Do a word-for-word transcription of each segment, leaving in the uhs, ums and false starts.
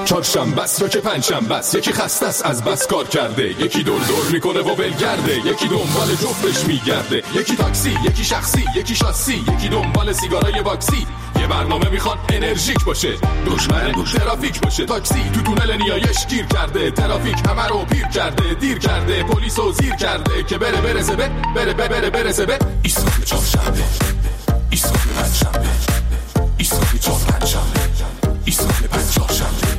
چهارشنبه است که پنجشنبه است، یکی خسته است از بس کار کرده، یکی دور دور میکنه و ولگرده، یکی دنبال جفتش میگرده، یکی تاکسی، یکی شخصی، یکی شاسی، یکی دنبال سیگارای باکسی. یه برنامه میخواد انرژیک باشه، دشمن ترافیک باشه. تاکسی تو تونل نیایش گیر کرده، ترافیک همه رو پیر کرده، دیر کرده، پلیسو زیر کرده که بره برسه به بره بره بره برسه به ایستگاه چهارشنبه، ایستگاه پنجشنبه، ایستگاه چهار پنجشنبه، ایستگاه پنج چهارشنبه.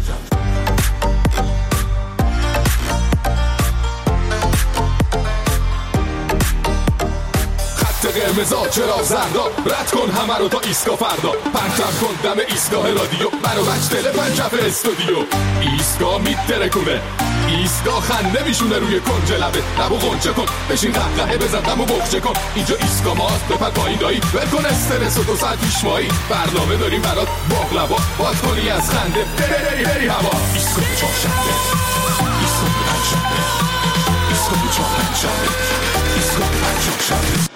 قرمزا چرا زردا، رد کن همه رو تا ایستگاه فردا، پرتم کن دم ایستگاه رادیو، برو بچ دل پنجف استودیو. ایستگاه میترکونه، ایستگاه خنده میشونه روی کنج لبه، لبو غنچه کن بشین قهقهه بزن دمو بخچه کن. اینجا ایستگاه ماست بپر پایین دایی، ول کن استرس و دو ساعت پیش مایی، برنامه داریم برات باقلوا، باز کنی از خنده بری بری بری هوا. ایستگاه چهارشنبه، ایستگاه پنجشنبه، ایستگاه چهار پنجشنبه، ایستگاه پنج چهارشنبه.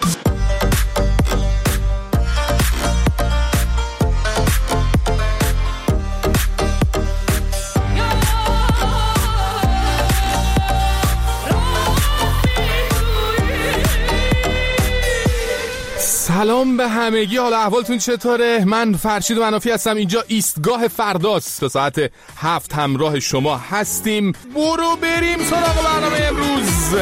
سلام به همگی، حالا احوالتون چطوره؟ من فرشید منافی هستم، اینجا ایستگاه فرداست، تا ساعت هفت همراه شما هستیم. برو بریم سراغ برنامه امروز.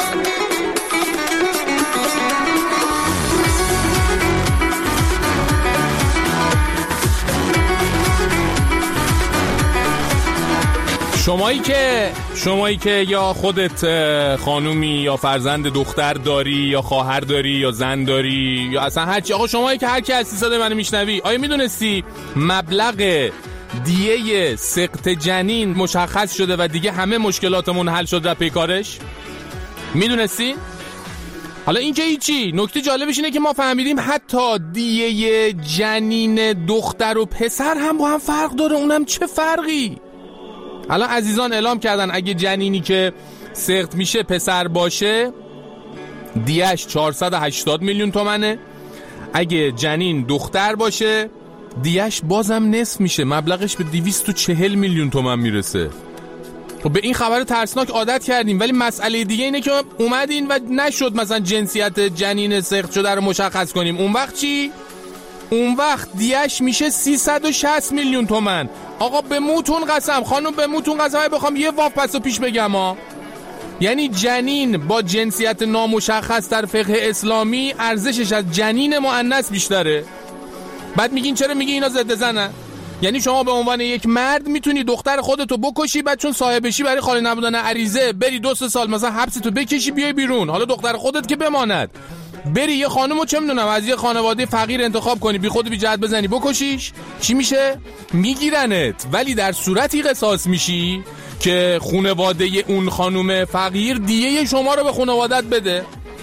شمایی که شمایی که یا خودت خانومی یا فرزند دختر داری یا خواهر داری یا زن داری یا اصلا هرچی، آقا شمایی که هر کی هستی صدای منو میشنوی، آیا میدونستی مبلغ دیه سقط جنین مشخص شده و دیگه همه مشکلاتمون حل شد و پیکارش؟ میدونستی؟ حالا این که هیچی، نکته جالبش اینه که ما فهمیدیم حتی دیه جنین دختر و پسر هم با هم فرق داره. اونم چه فرقی؟ الان عزیزان اعلام کردن اگه جنینی که سقط میشه پسر باشه دیهش چهارصد و هشتاد میلیون تومنه، اگه جنین دختر باشه دیهش بازم نصف میشه، مبلغش به دویست و چهل میلیون تومن میرسه. خب به این خبر ترسناک عادت کردیم، ولی مسئله دیگه اینه که اومدین و نشد مثلا جنسیت جنین سقط شده رو مشخص کنیم. اون وقت چی؟ اون وقت دیهش میشه سیصد و شصت میلیون تومن. آقا به موتون قسم، خانم به موتون قسم، بخوام یه واف پسو پیش بگم ها، یعنی جنین با جنسیت نامشخص در فقه اسلامی ارزشش از جنین مؤنث بیشتره. بعد میگین چرا؟ میگی اینا ضد زنن. یعنی شما به عنوان یک مرد میتونی دختر خودتو بکشی، بعد چون صاحبشی برای خالی نبودن عریضه بری دو سه سال مثلا حبستو بکشی بیای بیرون، حالا دختر خودت که بماند، بری یه خانمو چه میدونم از یه خانواده فقیر انتخاب کنی، بی خود بی جهت بزنی بکشیش، چی میشه؟ میگیرنت. ولی در صورتی قصاص میشی که خانواده اون خانم فقیر دیه شما رو به خانوادت بده.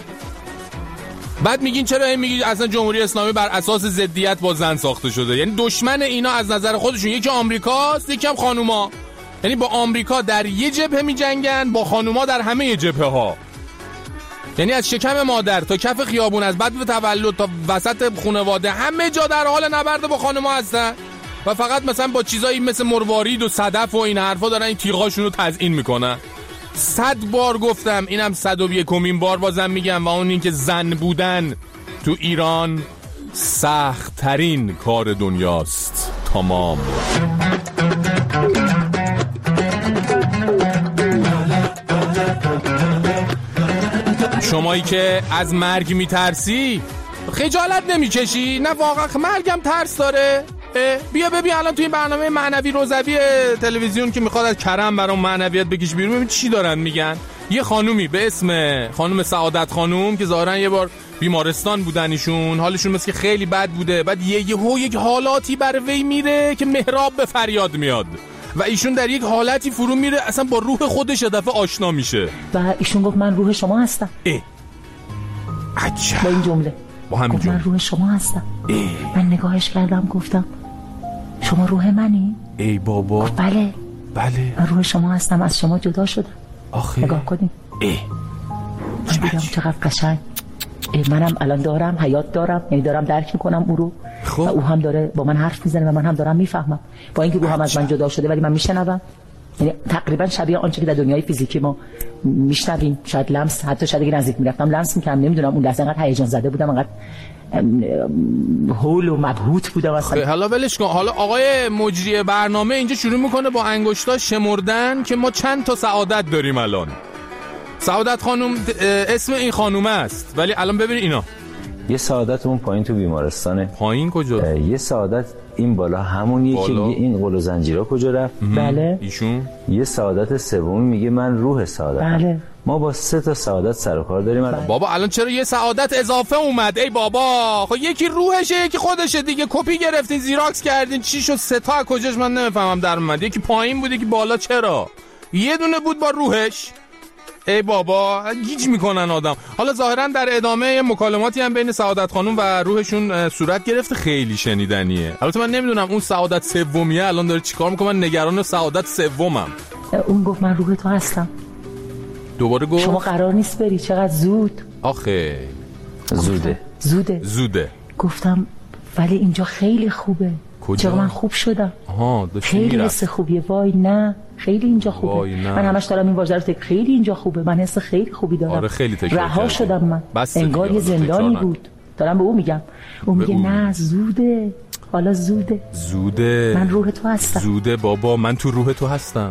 بعد میگین چرا؟ این میگی اصلا جمهوری اسلامی بر اساس ضدیت با زن ساخته شده، یعنی دشمن اینا از نظر خودشون یکی آمریکاست یکی هم خانوما، یعنی با آمریکا در یه جبهه میجنگن، با خانوما در همه جبهه ها، یعنی از شکم مادر تا کف خیابون، از بعد به تولد تا وسط خانواده، همه جا در حال نبرد با خانوما هستن و فقط مثلا با چیزایی مثل مروارید و صدف و این حرفا دارن این تیغاشون رو تزیین میکنن. صد بار گفتم، اینم صد و یکمین بار بازم میگم، و اون این که زن بودن تو ایران سخت ترین کار دنیاست. تمام. شمایی که از مرگ میترسی خجالت نمیکشی؟ نه واقعا مرگم ترس داره؟ بیا ببین الان توی این برنامه معنوی روزوی تلویزیون که میخواد از کرم برام معنویت بکش بیرون، ببین چی دارن میگن. یه خانومی به اسم خانم سعادت خانوم که ظاهرا یه بار بیمارستان بودن ایشون، حالشون مثل که خیلی بد بوده، بعد یه یهو یک حالاتی بر وی میره که محراب به فریاد میاد و ایشون در یک حالتی فرو میره، اصلا با روح خودش یه دفعه آشنا میشه و ایشون گفت من روح شما هستم. اه عجب. با این جمله با همین جمله من روح شما هستم. اه. من نگاهش کردم گفتم شما روح منی؟ ای بابا. بله بله من روح شما هستم، از شما جدا شدم. آخه نگاه کنیم. اه. من دیدم چقدر قشنگ. منم الان دارم حیات دارم، یعنی دارم درک میکنم او رو. خب. و او هم داره با من حرف میزنه و من هم دارم میفهمم، با اینکه او هم از من جدا شده ولی من میشنوم. یعنی تقریبا شبیه آنچه که در دنیای فیزیکی ما میشنویم. شاید لمس، حتی شاید اگه نزدیک میرفتم لمس میکردم، نمیدونم. اون لحظه انقدر هیجان زده بودم، انقدر هول و مبهوت بودم اصلا. حالا ولش کن. حالا آقای مجری برنامه اینجا شروع میکنه با انگشتا شمردن که ما چند تا سعادت داریم الان. سعادت خانم اسم این خانومه است، ولی الان ببین اینا. یه سعادت اون پایین تو بیمارستانه. پایین کجا؟ یه سعادت این بالا همونیه که این قل و زنجیرها کجا رفت. بله. ایشون یه سعادت سومی میگه من روح سعادت. بله. ما با سه تا سعادت سر و کار داریم. بله. بابا الان چرا یه سعادت اضافه اومد؟ ای بابا خب یکی روحشه یکی خودشه دیگه. کپی گرفتین زیراکس کردین چی شد؟ سه تا کجاش من نمیفهمم در اومد. یکی پایین بود یکی بالا. چرا یه دونه بود با روحش؟ ای بابا گیج میکنن آدم. حالا ظاهرا در ادامه مکالماتی هم بین سعادت خانم و روحشون صورت گرفته، خیلی شنیدنیه. البته من نمیدونم اون سعادت سومیه الان داره چیکار میکنه. من نگران سعادت سومم. اون گفت من روح تو هستم. دوباره گفت شما قرار نیست بری، چقدر زود. آخه زوده زوده زوده. گفتم ولی اینجا خیلی خوبه. کجا؟ چرا من خوب شدم. آها خیلی حس خوبیه. وای نه خیلی اینجا خوبه. من همش دارم این واژه رو تک خیلی اینجا خوبه. من حس خیلی خوبی دارم. آره خیلی تکرار رها شدم من. انگار یه زندانی بود. دارم به او میگم. اون میگه نه زوده. حالا زوده. زوده. من روح تو هستم. زوده بابا من تو روح تو هستم.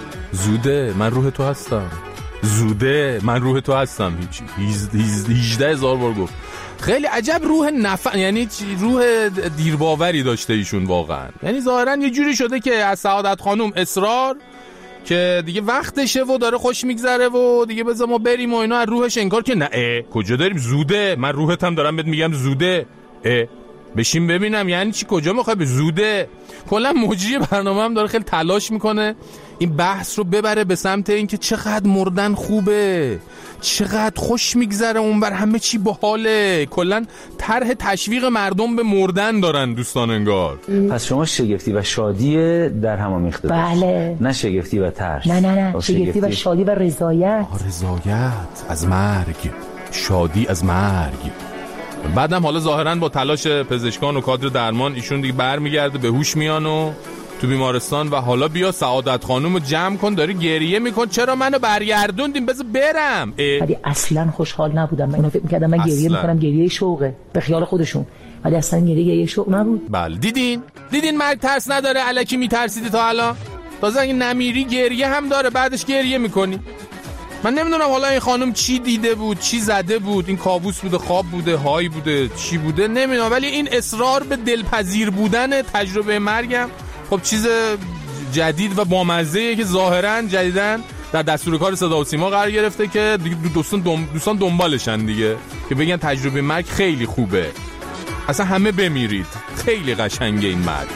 زوده من روح تو هستم. زوده من روح تو هستم. هیچ هجده هزار بار گفت. خیلی عجب روح نفع، یعنی روح دیرباوری داشته ایشون واقعا. یعنی ظاهرا یه جوری شده که از سعادت خانم اصرار که دیگه وقتشه و داره خوش میگذره و دیگه بذار ما بریم و اینا، از روحش انکار که نه اه کجا داریم زوده. من روحت هم دارم بهت میگم زوده. اه بشین ببینم یعنی چی؟ کجا میخوای به زوده؟ کلا مجری برنامه هم داره خیلی تلاش میکنه این بحث رو ببره به سمت این که چقدر مردن خوبه، چقدر خوش میگذره اونور، همه چی باحاله. کلا طرح تشویق مردم به مردن دارن دوستان انگار. پس شما شگفتی و شادی در هم آمیخته. بله. نه شگفتی و ترس. نه نه نه شگفتی, شگفتی و شادی و رضایت. رضایت از مرگ، شادی از مرگ. بعدم حالا ظاهرا با تلاش پزشکان و کادر درمان ایشون دیگه برمیگرده به هوش میان و تو بیمارستان و حالا بیا سعادت خانومو جمع کن، داره گریه میکن چرا منو برگردوندین بذار برم. ولی اصلا خوشحال نبودم. من فکر می‌کردم من گریه میکنم گریه شوقه به خیال خودشون، ولی اصلا گریه گریه شوق نبود. بله دیدین دیدین مرگ ترس نداره. الکی میترسیدی تا الان، تازه اگه نمیری گریه هم داره بعدش گریه میکنی. من نمیدونم حالا این خانم چی دیده بود، چی زده بود، این کابوس بوده، خواب بوده، های بوده، چی بوده نمیدونم، ولی این اصرار به دلپذیر بودن تجربه مرگم خب چیز جدید و بامزه‌ایه که ظاهراً جدیداً در دستور کار صدا و سیما قرار گرفته که دیگه دوستان دم... دوستان دنبالشن دیگه که بگن تجربه مرگ خیلی خوبه، اصلا همه بمیرید، خیلی قشنگه این مرگ.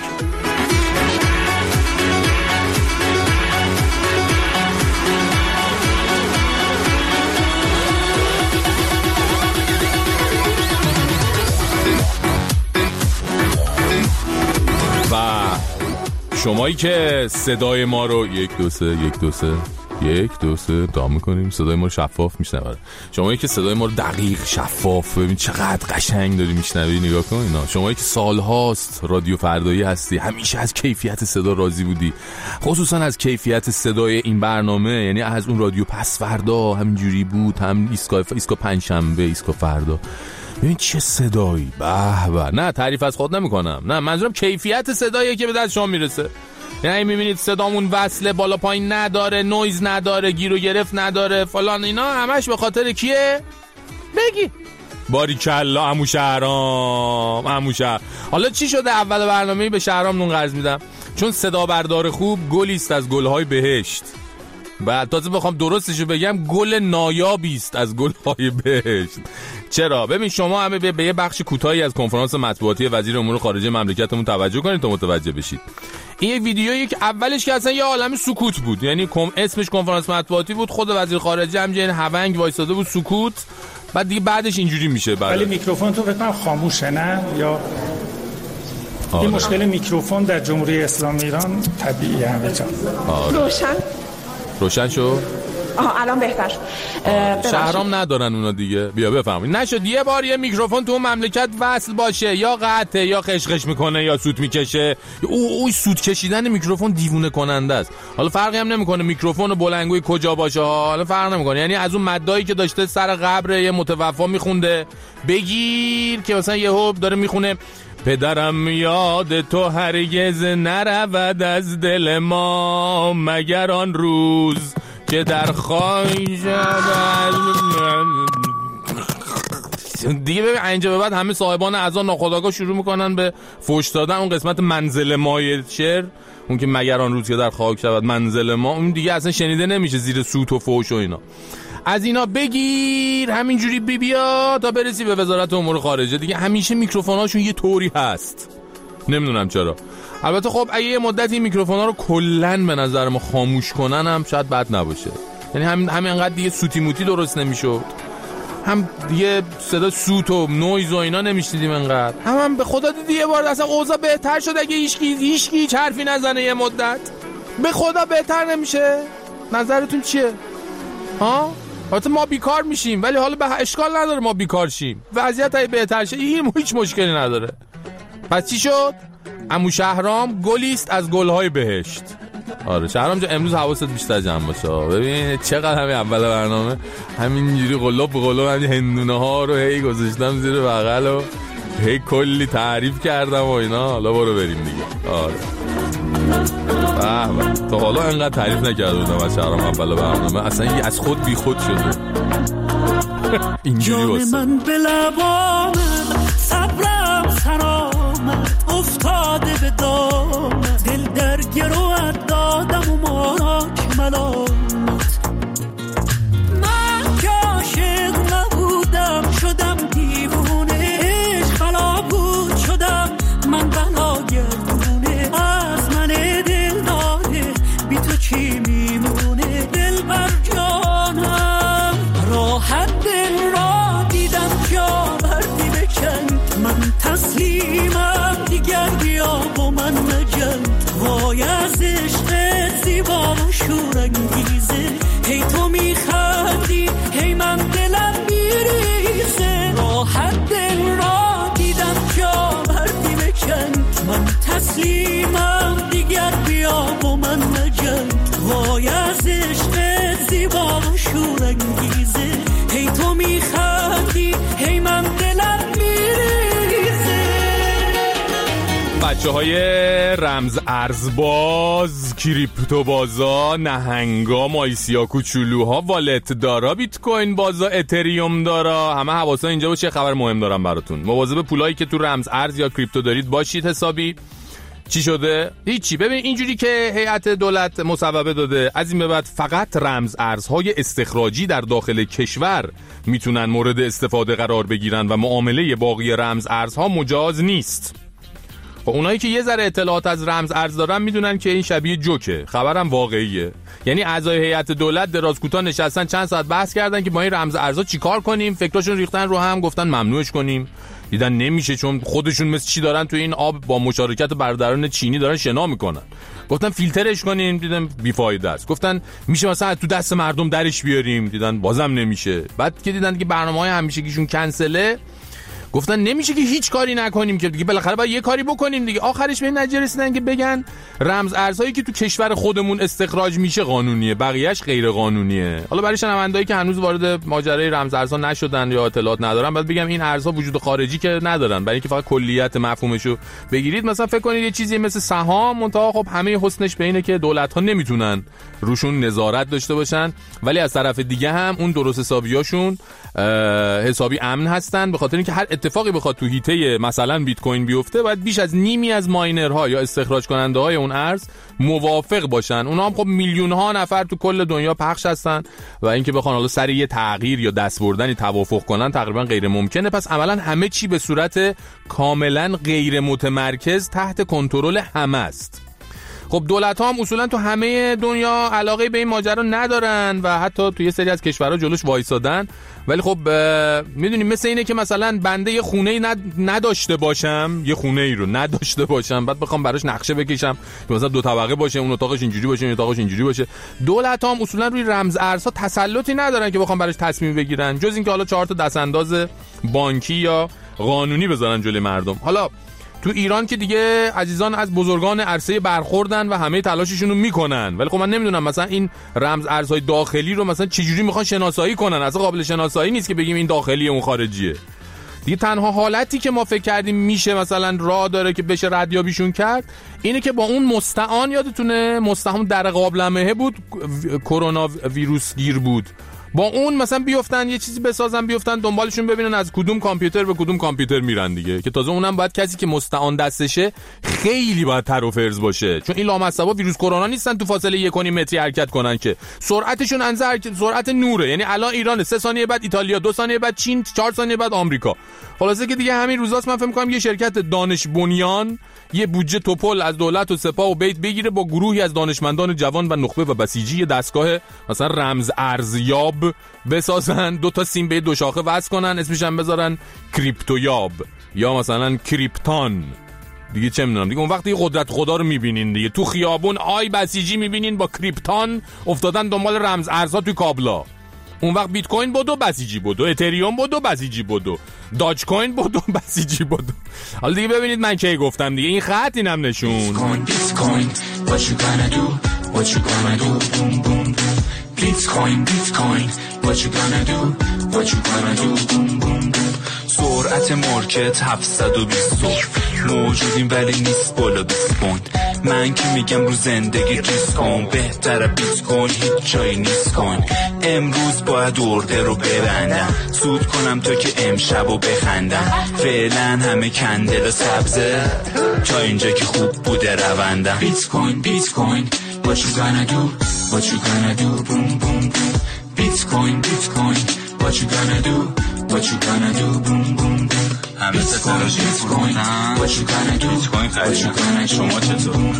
و شمایی که صدای ما رو یک دو سه یک دو سه یک دو سه دام میکنیم، صدای ما رو شفاف میشنوید. شمایی که صدای ما رو دقیق شفاف، ببین چقدر قشنگ داری میشنوی، نگاه کن اینا. شمایی که سالهاست رادیو فردایی هستی، همیشه از کیفیت صدا راضی بودی، خصوصا از کیفیت صدای این برنامه، یعنی از اون رادیو پس فردا همینجوری بود، هم ایسکا ایسکا پنجشنبه، ایسکا فردا، ببین چه صدایی، به به. نه تعریف از خود نمی کنم، نه منظورم کیفیت صداییه که به دست شما میرسه. یعنی میبینید صدامون وصله، بالا پایین نداره، نویز نداره، گیر و گرفت نداره، فلان اینا، همش به خاطر کیه؟ بگی باریکلا عمو شهرام، عمو شهر. حالا چی شده اول برنامه‌ای به شهرام نون قرض میدم؟ چون صدا بردار خوب گلی است از گل‌های بهشت. بعد تازه بخوام درستشو بگم گل نایابی است از گل‌های بهشت. چرا؟ ببین شما همه به یه بخش کوتاهی از کنفرانس مطبوعاتی وزیر امور خارجه مملکتمون توجه کنید تا متوجه بشید. این یه ویدیویی که اولش که اصلا یه عالمه سکوت بود، یعنی کم اسمش کنفرانس مطبوعاتی بود، خود وزیر خارجه هم جن هونگ وایساده بود سکوت، بعد دیگه بعدش اینجوری میشه. بعد ولی میکروفون تو فکر کنم خاموشه، نه؟ یا آره. این مشکل میکروفون در جمهوری اسلامی ایران طبیعیه همه جا. آره. روشن روشن شو. آها الان بهتر شد. شهرام ندارن اونا دیگه. بیا بفهمید نشد یه بار یه میکروفون تو اون مملکت وصل باشه یا قطعه یا خشخش میکنه یا سوت میکشه. او اوی سوت کشیدن میکروفون دیوونه کننده است. حالا فرقی هم نمیکنه میکروفون و بلندگوی کجا باشه، حالا فرق نمیکنه. یعنی از اون مدایی که داشته سر قبر یه متوفا میخونده بگیر که مثلا یهو داره میخونه پدرم یاد تو هرگز نرود از دل ما مگر آن روز که در خواهی شود. دیگه ببین اینجا به بعد همه صاحبان اذان ناخودآگاه شروع میکنن به فوش دادن اون قسمت منزل مای شعر، اون که مگر آن روز که در خاک شود منزل ما، اون دیگه اصلا شنیده نمیشه زیر سوت و فوش و اینا. از اینا بگیر همینجوری بی بیا تا برسی به وزارت امور خارجه دیگه. همیشه میکروفوناشون یه طوری هست، نمیدونم چرا. البته خب اگه یه مدتی میکروفونا رو کلن به نظر ما خاموش کنن هم شاید بد نباشه. یعنی همین همین انقدر دیگه سوتی موتی درست نمیشد، هم دیگه صدا سوت و نویز و اینا نمیشنیدیم انقدر. هم, هم به خدا دیدی یه بار اصلا اوضاع بهتر شد اگه هیچکی هیچکی هیچ حرفی نزنه یه مدت. به خدا بهتر نمیشه؟ نظرتون چیه؟ ها؟ البته ما بیکار میشیم ولی حالا به اشکال نداره ما بیکار شیم. وضعیت ای بهتر شه هیچ مشکلی نداره. پس چی شد؟ عمو شهرام گلیست از گلهای بهشت. آره شهرام جا امروز حواست بیشتر جمع باشه. ببین چقدر همین اول برنامه همینجوری قلاب به قلاب همین هندونه ها رو هی گذاشتم زیر بغل و هی کلی تعریف کردم و اینا. حالا برو بریم دیگه. آره بابا تا حالا انقدر تعریف نکرده بودم از شهرام اول برنامه، اصلا یه از خود بی خود شده. اینجوری واسه من به لبانم صبرم سرامت افتاده به دام دل در گروه دادم و ماک ملامت. من که عاشق نبودم شدم دیوونه، عشق بلا بود شدم من بلا گردونه. از من دل داده بی تو چی میمونه دل بر جانم. راحت دل را دیدم جا بردی بکن من تسلیمم دیگر بیا با من نجنگ. وای از عشقت زیبا و شورانگیزه هی تو میخندی هی من دلم میریزه. راحت دل را دیدم جا بردی بکن من تسلیمم دیگر بیا با من نجنگ. وای از عشقت زیبا و شورانگیزه هی تو میخندی هی من دلم میریزه. بچه های رمز ارزباز، کریپتو بازا، نهنگا، مایسیا کوچولوها، والت دارا، بیت کوین بازا، اتریوم دارا، همه حواسا اینجا باشه. خبر مهم دارم براتون. مواظب پولایی که تو رمز ارز یا کریپتو دارید باشید حسابی. چی شده؟ هیچی. ببین اینجوری که هیئت دولت مصوبه داده از این به بعد فقط رمز ارزهای استخراجی در داخل کشور میتونن مورد استفاده قرار بگیرن و معامله باقی رمز ارزها مجاز نیست. خب اونایی که یه ذره اطلاعات از رمز ارز دارن میدونن که این شبیه جوکه، خبرم واقعیه. یعنی اعضای هیئت دولت دراز کوتاه نشستن چند ساعت بحث کردن که با این رمز ارزها چیکار کنیم. فکراشون ریختن رو هم، گفتن ممنوعش کنیم. دیدن نمیشه چون خودشون مثل چی دارن تو این آب با مشارکت برادران چینی دارن شنا میکنن. گفتن فیلترش کنیم، دیدن بیفایده است. گفتن میشه مثلا تو دست مردم درش بیاریم، دیدن بازم نمیشه. بعد که دیدن که برنامه‌های همیشگیشون کنسله، گفتن نمیشه که هیچ کاری نکنیم که دیگه بالاخره باید یه کاری بکنیم دیگه. آخرش به این نتیجه رسیدن که بگن رمز ارزهایی که تو کشور خودمون استخراج میشه قانونیه، بقیه‌اش غیر قانونیه. حالا برای شنوندهایی که هنوز وارد ماجرای رمز ارزها نشدن یا اطلاعات ندارن بعد بگم این ارزها وجود خارجی که ندارن، برای اینکه فقط کلیت مفهومشو بگیرید. مثلا فکر کنید یه چیزی مثل سهام، منتها خب همه حسنش به اینه که دولت‌ها نمیتونن روشون نظارت داشته باشن، ولی از طرف دیگه هم اون درست حسابیاشون حسابی امن هستن، به خاطر اینکه هر اتفاقی بخواد تو هیته مثلا بیت کوین بیفته باید بیش از نیمی از ماینرها یا استخراج کننده های اون ارز موافق باشن. اونا هم خب میلیون ها نفر تو کل دنیا پخش هستن و اینکه بخوان حالا سر یه تغییر یا دستبردنی توافق کنن تقریبا غیر ممکنه. پس عملا همه چی به صورت کاملا غیر متمرکز تحت کنترل همه است. خب دولت ها هم اصولا تو همه دنیا علاقه به این ماجرا ندارن و حتی تو یه سری از کشورها جلوش وایسادن، ولی خب میدونیم مثل اینه که مثلا بنده یه خونه‌ای ند... نداشته باشم، یه خونه‌ای رو نداشته باشم بعد بخوام براش نقشه بکشم که مثلا دو طبقه باشه، اون اتاقش اینجوری باشه، این اتاقش اینجوری باشه. دولت ها هم اصولا روی رمز ارزها تسلطی ندارن که بخوام براش تصمیم بگیرن، جز اینکه حالا چهار تا دستانداز بانکی یا قانونی بذارن جلوی مردم. حالا تو ایران که دیگه عزیزان از بزرگان عرصه برخوردن و همه تلاششون رو میکنن، ولی خب من نمیدونم مثلا این رمز ارزهای داخلی رو مثلا چجوری میخوان شناسایی کنن. اصلا قابل شناسایی نیست که بگیم این داخلیه اون خارجیه. دیگه تنها حالتی که ما فکر کردیم میشه مثلا راه داره که بشه ردیابیشون کرد اینه که با اون مستعان، یادتونه مستعان در قابلمه بود، کرونا ویروس گیر بود، با اون مثلا بیفتن یه چیزی بسازن، بیفتن دنبالشون ببینن از کدوم کامپیوتر به کدوم کامپیوتر میرن دیگه، که تازه اونم باید کسی که مستعان دستشه خیلی باید تر و فرز باشه، چون این لامصبا ویروس کرونا نیستن تو فاصله یک و نیم متری حرکت کنن که سرعتشون انزه سرعت نوره. یعنی الان ایران سه ثانیه بعد ایتالیا، دو ثانیه بعد چین، چهار ثانیه بعد آمریکا. خلاصه که دیگه همین روزاست من فکر می‌کنم یه شرکت دانش بنیان یه بودجه توپل از دولت و سپاه و بیت بگیره با گروهی از دانشمندان جوان و نخبه و بسیجی دستگاه مثلا رمز ارزیاب بسازن، دو تا سیم به دو شاخه وصل کنن، اسمش هم بذارن کریپتویاب یا مثلا کریپتان دیگه، چه میدونم دیگه. اون وقتی قدرت خدا رو میبینین دیگه، تو خیابون آی بسیجی میبینین با کریپتان افتادن دنبال رمز ارزها توی کابلا. اون وقت بیت کوین بودو بسیجی بودو، اتریوم بودو بسیجی بودو، داج کوین بودو بسیجی بودو. حالا دیگه ببینید من کی گفتم دیگه، این خط اینم نشون. بیت کوین what you gonna do what you gonna do boom boom boom. بیت کوین بیت کوین what you gonna do what you gonna do boom boom boom. سرعت مارکت هفتصد و بیست موجودیم ولی نیست بالا بیست پوند. من که میگم رو زندگی ریسک کن، بهتره بیت کوین هیچ جایی نیست کن. امروز باید ارده رو ببندم، سود کنم تا که امشب رو بخندم. فعلا همه کندل سبزه تا اینجا که خوب بوده روندم. بیت کوین بیت کوین what you gonna do what you gonna do boom boom boom. بیت کوین بیت کوین what you gonna do what you gonna do boom boom boom. همه تکنولوژی فروختن what you gonna do بیت کوین خریدن. شما چطور؟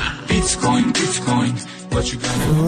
بیت کوین بیت کوین what you gonna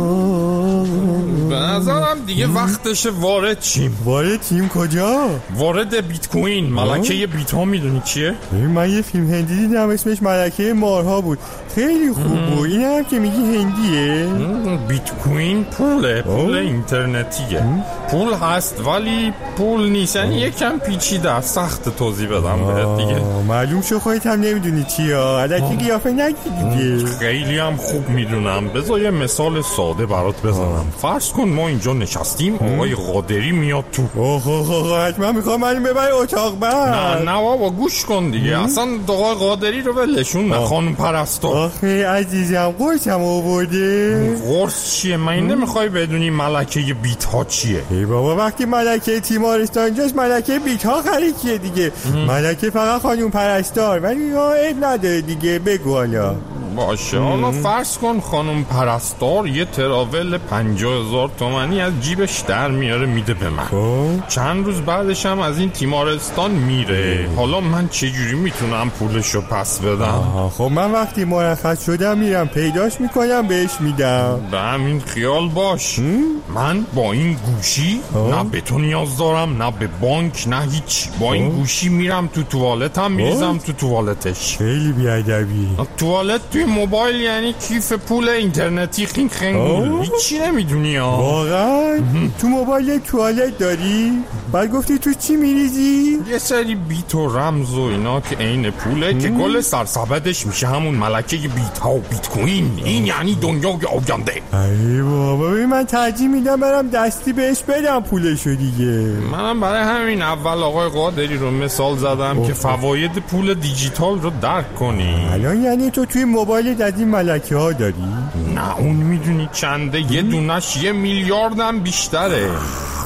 do. به نظرم دیگه وقتشه وارد چیم. وارد چیم کجا؟ وارد بیت کوین، ملکه بیت ها. میدونی چیه؟ من یه فیلم هندی دیدم اسمش ملکه مارها بود، خیلی خوب بود. این هم که میگی هندیه؟ بیت کوین پوله، پول اینترنتیه. پول هست ولی پول نیست، یعنی یکم پیچیده، سخت توضیح بدم بهت دیگه. معلوم شو خودت هم نمیدونی چیه، الکی قیافه نگی دیگه. خیلی هم خوب میدونم. بذار یه مثال ساده برات بزنم. فرض کن ما اینجا نشستیم، آقای قادری میاد تو. اوه اوه اوه حتما میخوام منو ببری اتاق بعد. نه نه بابا گوش کن دیگه. اصلا آقای قادری رو ولشون نه، خانم پرستار. آخه عزیزم قرصم آورده. قرص چیه؟ من نمیخوای بدونی ملکه بیت ها چیه؟ ای بابا وقتی ملکه تیمارستان اینجاست ملکه بیت ها خریکیه دیگه. ملکه فقط خانم پرستار، ولی عیب نداره دیگه. بگو حالا. باشه حالا فرض کن خانم پرستار یه تراول پنجاه هزار تومانی از جیبش در میاره میده به من. خب چند روز بعدش هم از این تیمارستان میره. حالا من چجوری میتونم پولشو پس بدم؟ خب من وقتی مرخص شدم میرم پیداش میکنم بهش میدم. به همین خیال باش. من با این گوشی نه به تو نیاز دارم نه به بانک نه هیچ. با این گوشی میرم تو توالتم میریزم تو توالتش. خیلی بیادبی. توالت توی موبایل یعنی کیف پول اینترنتی خین خنگول. هیچی نمیدونی ها. واقعا؟ تو موبایل توالت داری؟ بعد گفتی تو چی میریزی؟ یه سری بیت و رمز و اینا که عین پوله که کل سرسبدش میشه همون ملکه بیت ها و بیت کوین. این یعنی دنیای آینده. ای بابا من ترجیح میدم برم دستی بهش بدم پولشو دیگه. منم برای همین اول آقای قادری رو مثال زدم اوه. که فواید پول دیجیتال رو درک کنی. الان یعنی تو توی موبایل از این ملکه ها داری؟ نه اون میدونی چنده؟ یه دونش یه میلیاردم بیشتره.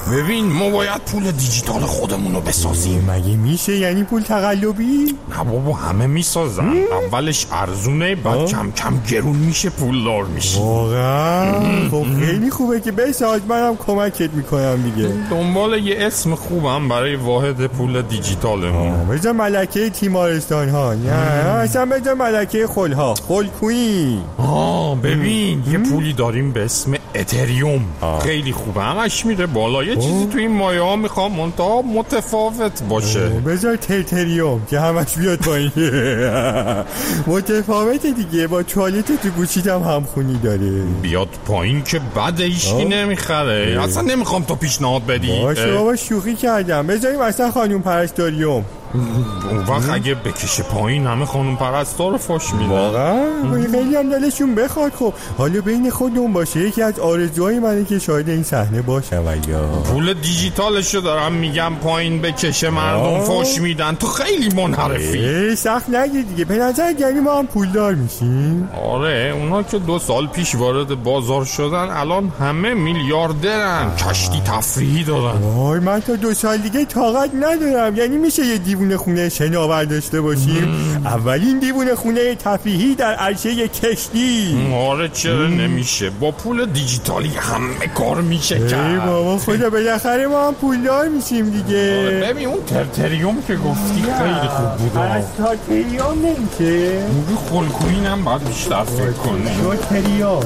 ببین ما باید پول دیجیتال خودمون رو بسازیم. مگه میشه؟ یعنی پول تقلبی؟ نه بابا همه میسازن. اولش ارزونه بعد کم کم گرون میشه پولدار میشی. واقعا؟ خب خیلی خوبه که بساز، منم کمکت میکنم دیگه. دنبال یه اسم خوبم برای واحد پول دیجیتالمون. بذار ملکه تیمارستان ها. نه اصلا بذار ملکه خلها، خلکویی. آه ببین یه پولی داریم به اسم اتریوم. خیلی خوبه، همش میره بالا. یه چیزی تو این مایه ها میخوام منتها متفاوت باشه. بذار تتریوم که همش بیاد پایین. متفاوته دیگه، با توالت تو گوشیت هم همخونی داره. بیاد پایین که بعد هیچکی نمیخره. اصلا نمیخوام تو پیشنهاد بدی. باشه بابا شوخی کردم. بذاریم اصلا خانوم پرستاریوم. اون وقت اگه بکشه پایین همه خانوم پرستار رو فاش میدن. واقعا خیلی هم دلشون بخواد. خب حالا بین خودمون باشه، یکی از آرزوهای منه که شاهد این صحنه باشم. یا پول دیجیتالشو دارم میگم پایین بکشه مردم فاش میدن. تو خیلی منحرفی. سخت نگیر دیگه. به نظر یعنی ما هم پولدار میشیم. آره اونا که دو سال پیش وارد بازار شدن الان همه میلیاردرن. کشتی تفریحی دارن. وای من تا دو سال دیگه طاقت ندارم. یعنی میشه یه دیوونه خونه شناور داشته باشیم؟ مم. اولین دیوونه خونه تفریحی در عرصه کشتی. آره چرا نمیشه؟ با پول دیجیتالی همه کار میشه کرد. ای بابا خدا بالاخره ما هم پولدار میشیم دیگه. آره ببین اون ترتریوم که گفتی خیلی خوب بود. از ترتریوم نمیشه؟ موقع خلکوین هم باید بیشتر فکر کنی. ترتریوم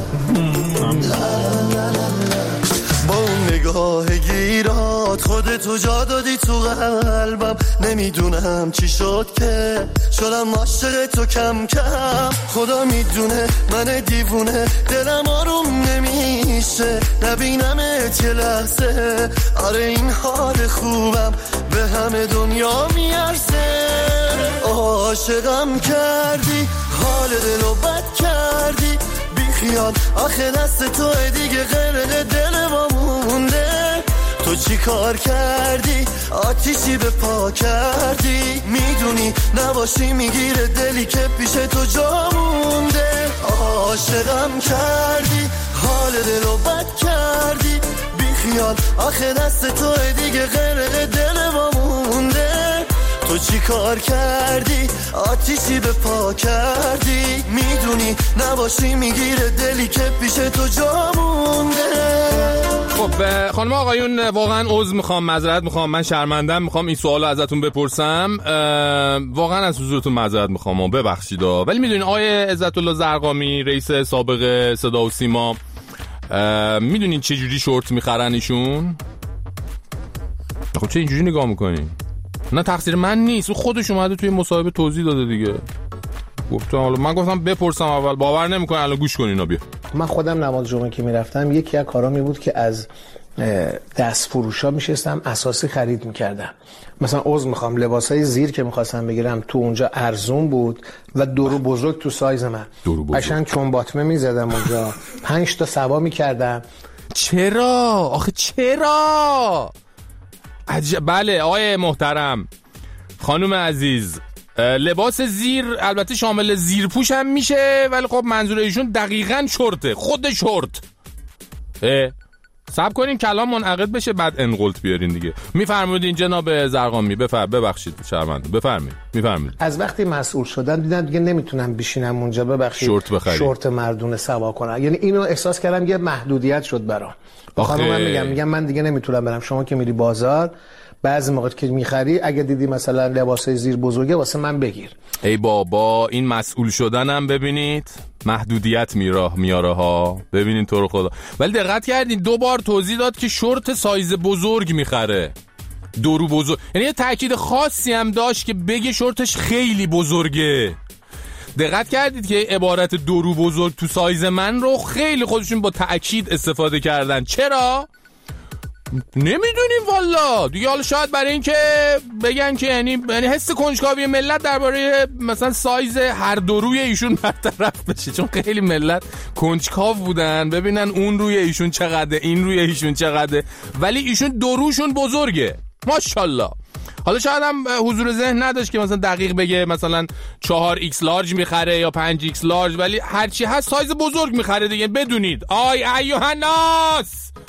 با اون نگاه گیرات خودتو جا دادی تو قلبم. نمیدونم چی شد که شدم عاشق تو کم کم. خدا میدونه من دیوونه دلم آروم نمیشه نبینمت یه لحظه. آره این حال خوبم به همه دنیا میارزه. عاشقم کردی حال دلو بد کردی خیال. آخه دست تو دیگه غرق دل ما مونده. تو چی کار کردی آتیشی به پا کردی. میدونی نباشی میگیره دلی که پیش تو جا مونده. عاشقم کردی حال دلو بد کردی بی خیال. آخه دست تو دیگه غرق دل ما مونده. تو چی کار کردی آتیشی به پا کردی. میدونی نباشی میگیره دلی که پیش تو جا مونده. خب خانم آقایون واقعا عذر میخوام، معذرت میخوام، من شرمندم، میخوام این سوالو ازتون بپرسم. واقعا از حضورتون معذرت میخوام و ببخشید. ولی میدونین آقای عزت الله زرقامی رئیس سابق صدا و سیما، میدونین چه جوری شورت میخرن ایشون؟ خب چه اینجوری نگاه میکنین؟ نه تقصیر من نیست، خودش اومده توی مصاحبه توضیح داده دیگه. گفتم حالا من گفتم بپرسم اول، باور نمیکنن الان گوش کنین. بیا من خودم نماز جمعه که میرفتم یکی از کارام بود که از دست فروشا میشستم اساسی خرید میکردم. مثلا عذر میخوام لباسای زیر که میخواستم بگیرم تو اونجا ارزون بود و دورو بزرگ تو سایز من. قشنگ چون باطمه میزدم اونجا پنج تا سوا میکردم. چرا؟ آخه چرا؟ عجب. بله آقای محترم، خانم عزیز، لباس زیر البته شامل زیرپوش هم میشه ولی خب منظور ایشون دقیقاً شورته، خود شورت. صبر کنین کلام منعقد بشه بعد انقلت بیارین دیگه. میفرمودین جناب زرقامی؟ بفر ببخشید شرمنده، بفرمایید. میفرمایید. از وقتی مسئول شدن دیدن دیگه نمیتونم بشینم اونجا ببخشید شورت بخرید، شورت مردونه سوا کنم. یعنی اینو احساس کردم یه محدودیت شد برام. خانم من میگم میگم من دیگه نمیتونم برم. شما که میری بازار بعضی موقع که میخری اگه دیدی مثلا لباسای زیر بزرگه واسه من بگیر. ای بابا این مسئول شدنم ببینید محدودیت میراه میاره ها. ببینین تو رو خدا. ولی دقت کردین دو بار توضیح داد که شورت سایز بزرگ میخره، دورو بزرگ. یعنی یه تاکید خاصی هم داشت که بگه شورتش خیلی بزرگه. دقت کردید که عبارت دورو بزرگ تو سایز من رو خیلی خودشون با تأکید استفاده کردن. چرا؟ نمیدونیم والا دیگه. حالا شاید برای این که بگن که یعنی یعنی حس کنجکاوی ملت درباره مثلا سایز هر دو روی ایشون برطرف بشه، چون خیلی ملت کنجکاو بودن ببینن اون روی ایشون چقدره این روی ایشون چقدره، ولی ایشون دو روشون بزرگه ماشاءالله. حالا شاید هم حضور ذهن نداشت که مثلا دقیق بگه مثلا چهار ایکس لارج میخره یا پنج ایکس لارج، ولی هرچی هست سایز بزرگ میخره دیگه. بدونید آی ایوه الناس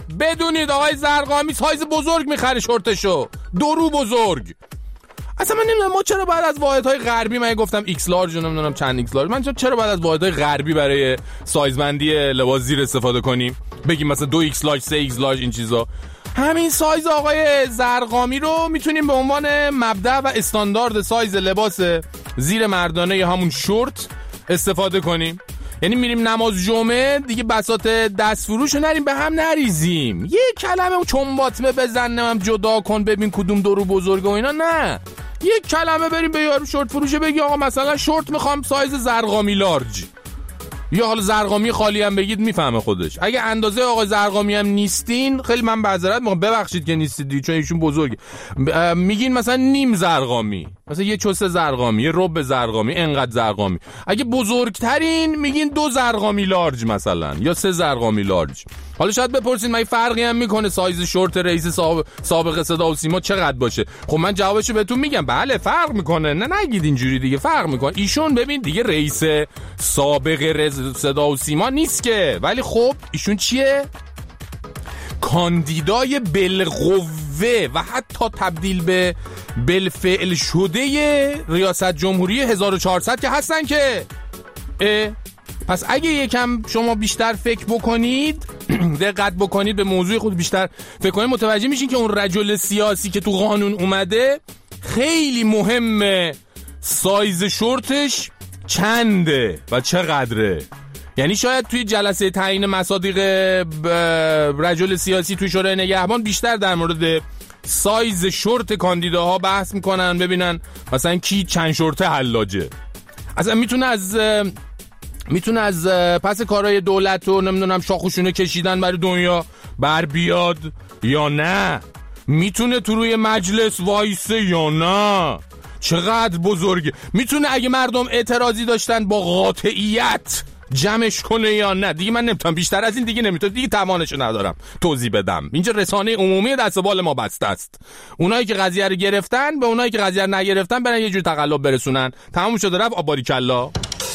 بدونید آقای زرقامی سایز بزرگ میخره شورتشو، درو بزرگ. اصلا من نمیدونم ما چرا بعد از واحدهای غربی، من گفتم ایکس لارج و نمیدونم چند ایکس لارج، من چرا بعد از واحدهای غربی برای سایزبندی لباس زیر استفاده کنیم؟ بگیم مثلا دو ایکس لارج، سه ایکس لارج، این چیزا. همین سایز آقای زرقامی رو میتونیم به عنوان مبدأ و استاندارد سایز لباس زیر مردانه یا همون شورت استفاده کنیم. یعنی میریم نماز جمعه دیگه بساط دست فروش رو نریم به هم نریزیم، یه کلمه چون باطمه بزنم جدا کن ببین کدوم درو بزرگه و اینا، نه یک کلمه بریم به یارو شورت فروشه بگی آقا مثلا شورت میخوام سایز زرقامی لارج، یا حالا زرقامی خالی هم بگید میفهمه خودش. اگه اندازه آقا زرقامی هم نیستین، خیلی من معذرت میخوام، ببخشید که نیستید چون ایشون بزرگه، میگین مثلا نیم زرقامی، مثلا یه چوسه زرقامی، یه ربع زرقامی، انقدر زرقامی. اگه بزرگترین میگین دو زرقامی لارج مثلا، یا سه زرقامی لارج. حالا شاید بپرسید من فرقی هم میکنه سایز شورت رئیس سابق, سابق صدا و سیما چقدر باشه؟ خب من جوابشو بهتون میگم، بله فرق میکنه، نه نگید اینجوری دیگه، فرق میکنه. ایشون ببین دیگه رئیس سابق صدا و سیما نیست که، ولی خب ایشون چیه؟ کاندیدای بالقوه و حتی تبدیل به بالفعل شده ریاست جمهوری هزار و چهارصد که هستن که. اه پس اگه یکم شما بیشتر فکر بکنید، دقت بکنید به موضوع خود بیشتر فکر کنید، متوجه میشین که اون رجل سیاسی که تو قانون اومده خیلی مهمه سایز شورتش چنده و چقدره. یعنی شاید توی جلسه تعیین مصادیق رجل سیاسی توی شورای نگهبان بیشتر در مورد سایز شورت کاندیداها بحث میکنن، ببینن مثلا کی چند شورت حلاجه. اصلا میتونه از میتونه از پس کارهای دولت و نمیدونم شاخوشونه کشیدن برای دنیا بر بیاد یا نه، میتونه تو روی مجلس وایسه یا نه، چقدر بزرگه، میتونه اگه مردم اعتراضی داشتن با قاطعیت جمعش کنه یا نه. دیگه من نمیتونم بیشتر از این دیگه نمیتونم دیگه توانشو ندارم توضیح بدم. اینجا رسانه عمومی دست بال ما بسته است. اونایی که قضیه رو گرفتن به اونایی که قضیه رو نگرفتن برن یه جور تقلب برسونن. تموم شده رفت، آباری کلا.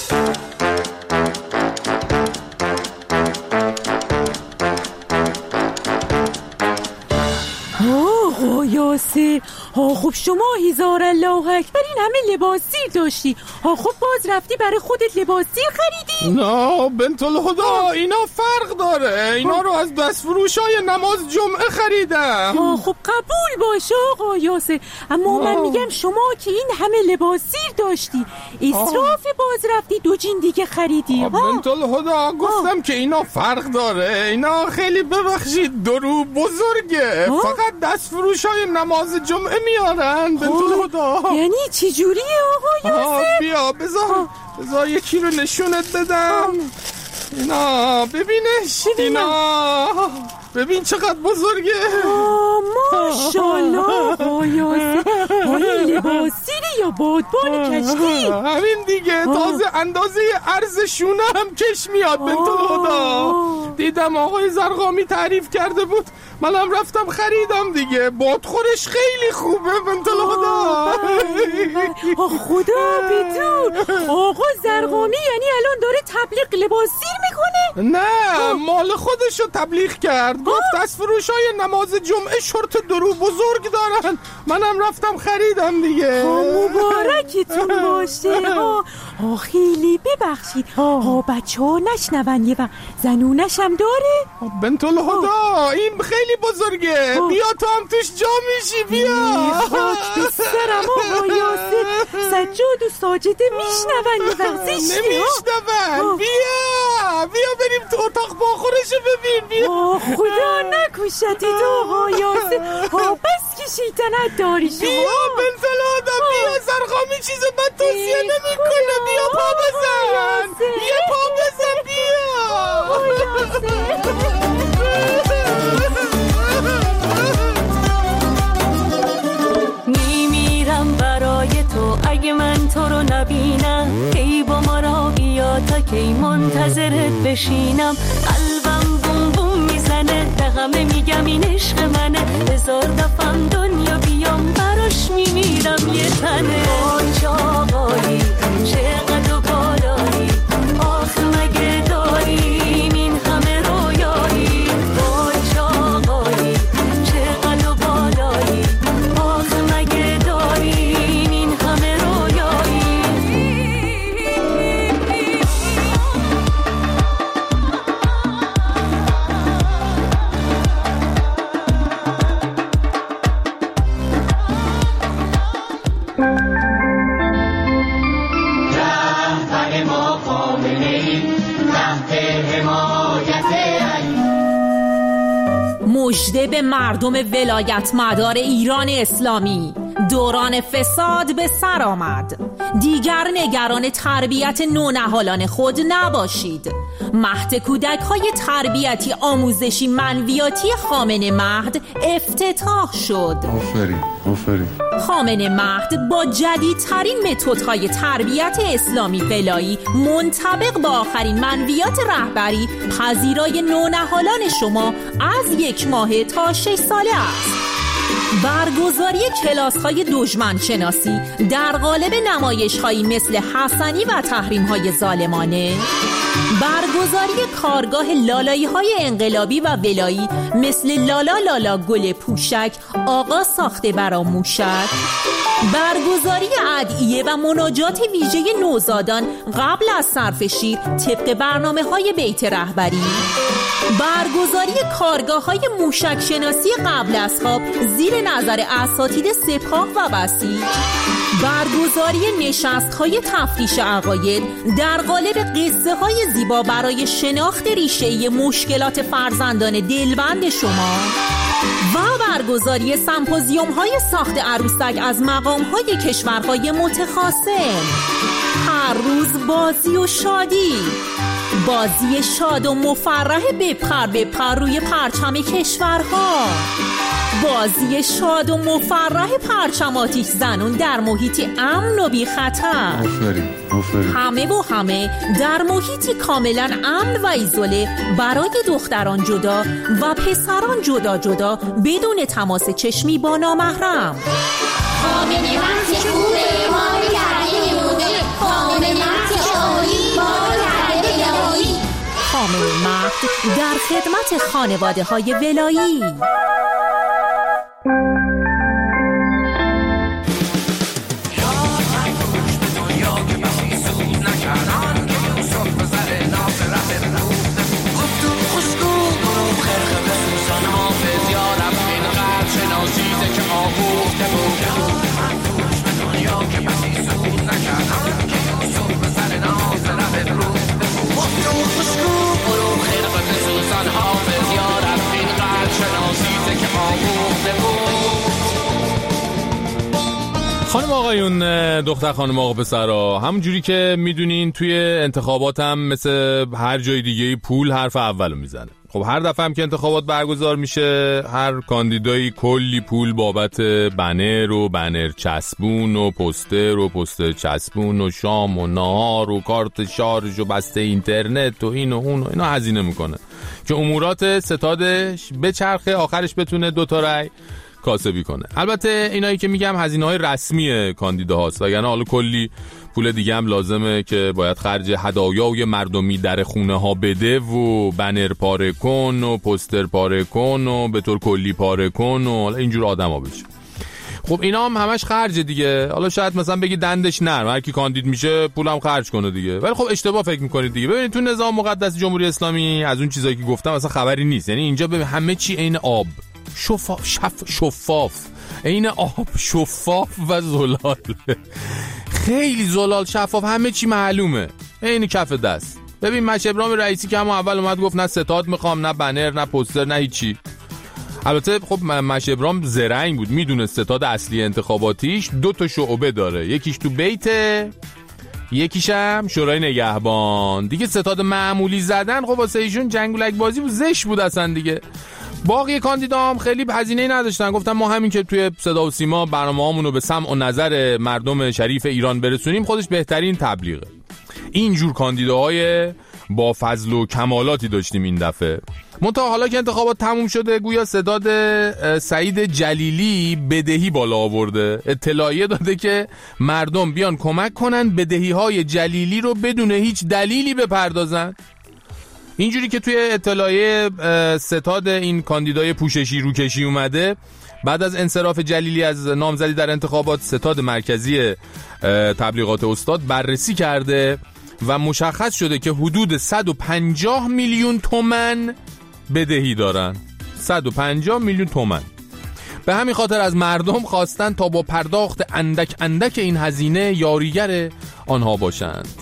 آه یاسر، ها خب شما هزار الله اکبر این همه لباس زیر داشتی، ها خب باز رفتی برای خودت لباس زیر خریدی؟ نه بنت الهدا، اینا فرق داره، اینا رو از دست فروشای نماز جمعه خریدم. ها خب قبول باشه آقا یاسر، اما من میگم شما که این همه لباس زیر داشتی اسراف، باز رفتی دو جین دیگه خریدی. بنت الهدا گفتم که اینا فرق داره، اینا خیلی ببخشید درو بزرگه، آه؟ فقط دست فروشای نماز جمعه میارن. بنت الهدا یعنی چی جوریه آقا یاسر؟ بیا بذار بذار یکی رو نشونت بدم. اینا ببینش، اینا ببین چقدر بزرگه. ماشاءالله آقا یاسر، این لباس زیره یا بادبان کشتی؟ همین دیگه، تازه اندازه عرض شونه هم کش میاد. بنت الهدا دیدم آقای زرقامی تعریف کرده بود، منم رفتم خریدم دیگه، بادخورش خیلی خوبه. بنت الهدا خدا بدون آقا زرقامی یعنی الان داره تبلیغ لباس زیر میکنه؟ نه مال خودشو تبلیغ کرد، گفت دست فروشای نماز جمعه شورت درو بزرگ دارن، منم رفتم خریدم دیگه. مبارکتون باشه. ها خیلی ببخشید، ها بچه ها نشنون یه وقت زنونش هم داره؟ بنت الهدا این خیلی بزرگه، بیا تو هم توش جا میشی، بیا. خاک به سرم آقا یاسر، سجاد و ساجده میشنون یه وقت زشتی نمیشنون. بیا بیا بریم تو اتاق باخورشو ببین، بیا. خدا نکشتی تو آقا یاسر، ها بس که شیطنت داری شما. بیا بنت الهدا بیا، زرقامی چیز بد توصیه نمی کنه، بیا پا بزن، بیا پا بزن، بیا. میمیرم برای تو اگه من تو رو نبینم، ای با ما را بیا تا کی منتظرت بشینم، قلبم بوم بوم میزنه به همه میگم این عشق منه، هزار دفعم دنیا بیام براش میمیرم یه تنه. آی چاقایی چقدر بالایی، آخ مگه داریم این همه رویایی، آی چاقایی مژده به مردم ولایت مدار ایران اسلامی، دوران فساد به سر آمد. دیگر نگران تربیت نونهالان خود نباشید. مهد کودک های تربیتی آموزشی منویاتی خامنه مهد افتتاح شد. آفرین آفرین. خامنه مهد با جدیدترین متدهای تربیت اسلامی ولایی منطبق با آخرین منویات رهبری پذیرای نونهالان شما از یک ماه تا شش ساله است. برگزاری کلاس‌های دشمن شناسی در قالب نمایش‌هایی مثل حسنی و تحریم‌های ظالمانه، برگزاری کارگاه لالایی‌های انقلابی و ولایی مثل لالا لالا گل پوشک آقا ساخته برا موشک، برگزاری ادعیه و مناجات ویژه نوزادان قبل از صرف شیر طبق برنامه‌های بیت رهبری، برگزاری کارگاه‌های موشک شناسی قبل از خواب زیر نظر اساتید سپاه و بسیج، برگزاری نشست‌های تفتیش عقاید در قالب قصه‌های زیبا برای شناخت ریشه‌ای مشکلات فرزندان دلبند شما و برگزاری سمپوزیوم‌های ساخت عروسک از مقام‌های کشورهای متخاصم. هر روز بازی و شادی، بازی شاد و مفرح بپر بپر روی پرچم کشورها، بازی شاد و مفرح پرچم آتش زنون در محیطی امن و بی خطر. آفرین آفرین. همه و همه در محیطی کاملا امن و ایزوله برای دختران جدا و پسران جدا جدا بدون تماس چشمی با نامحرم. خامنه مهد خوبه ما رو کرده مونه، خامنه مهد عالی ما رو کرده ولایی. خامنه مهد در خدمت خانواده های ولایی. خانم آقایون، دختر خانم آقا پسرا، همون جوری که میدونین توی انتخابات هم مثل هر جای دیگه پول حرف اولو میزنه. خب هر دفعه هم که انتخابات برگزار میشه هر کاندیدایی کلی پول بابت بنر و بنر چسبون و پوستر و پوستر چسبون و شام و نهار و کارت شارژ و بسته اینترنت و این و اون و اینا هزینه میکنه که امورات ستادش بچرخه، آخرش بتونه دوتا رای کاسبی کنه. البته اینایی که میگم هزینه‌های رسمی کاندیداهاست، وگرنه حالا کلی پول دیگه هم لازمه که باید خرج هدایای مردمی در خونه ها بده و بنر پاره کن و پوستر پاره کن و به طور کلی پاره کن و اینجور آدما بشه. خب اینا هم همش خرج دیگه. حالا شاید مثلا بگی دندش نرم، هر کی کاندید میشه پولم خرج کنه دیگه، ولی خب اشتباه فکر میکنید دیگه. ببینید تو نظام مقدس جمهوری اسلامی از اون چیزایی که گفتم اصلا خبری نیست. یعنی اینجا ببین همه چی عین آب، شفاف شف شفاف عین آب، شفاف و زلال، خیلی زلال شفاف، همه چی معلومه عین کف دست. ببین مش ابراهیم رئیسی که همون اول اومد گفت نه ستاد میخوام، نه بنر، نه پوستر، نه هیچی. البته خب مش ابراهیم زرنگ بود، میدونه ستاد اصلی انتخاباتیش دو تا شعبه داره، یکیش تو بیته، یکیش هم شورای نگهبان دیگه. ستاد معمولی زدن خب واسه ایشون جنگولک بازی بود، زش بود اصلا دیگه. باقی کاندیدا هم خیلی هزینه‌ای نداشتن، گفتن ما همین که توی صدا و سیما برنامه‌هامون رو به سمع و نظر مردم شریف ایران برسونیم خودش بهترین تبلیغه. اینجور کاندیداهای با فضل و کمالاتی داشتیم این دفعه. منتها حالا که انتخابات تموم شده گویا ستاد سعید جلیلی بدهی بالا آورده، اطلاعیه داده که مردم بیان کمک کنن بدهی‌های جلیلی رو بدون هیچ دلیلی بپردازن. اینجوری که توی اطلاعیه ستاد این کاندیدای پوششی روکشی اومده، بعد از انصراف جلیلی از نامزدی در انتخابات ستاد مرکزی تبلیغات استاد بررسی کرده و مشخص شده که حدود صد و پنجاه میلیون تومان بدهی دارن. صد و پنجاه میلیون تومان. به همین خاطر از مردم خواستن تا با پرداخت اندک اندک این هزینه یاریگر آنها باشند.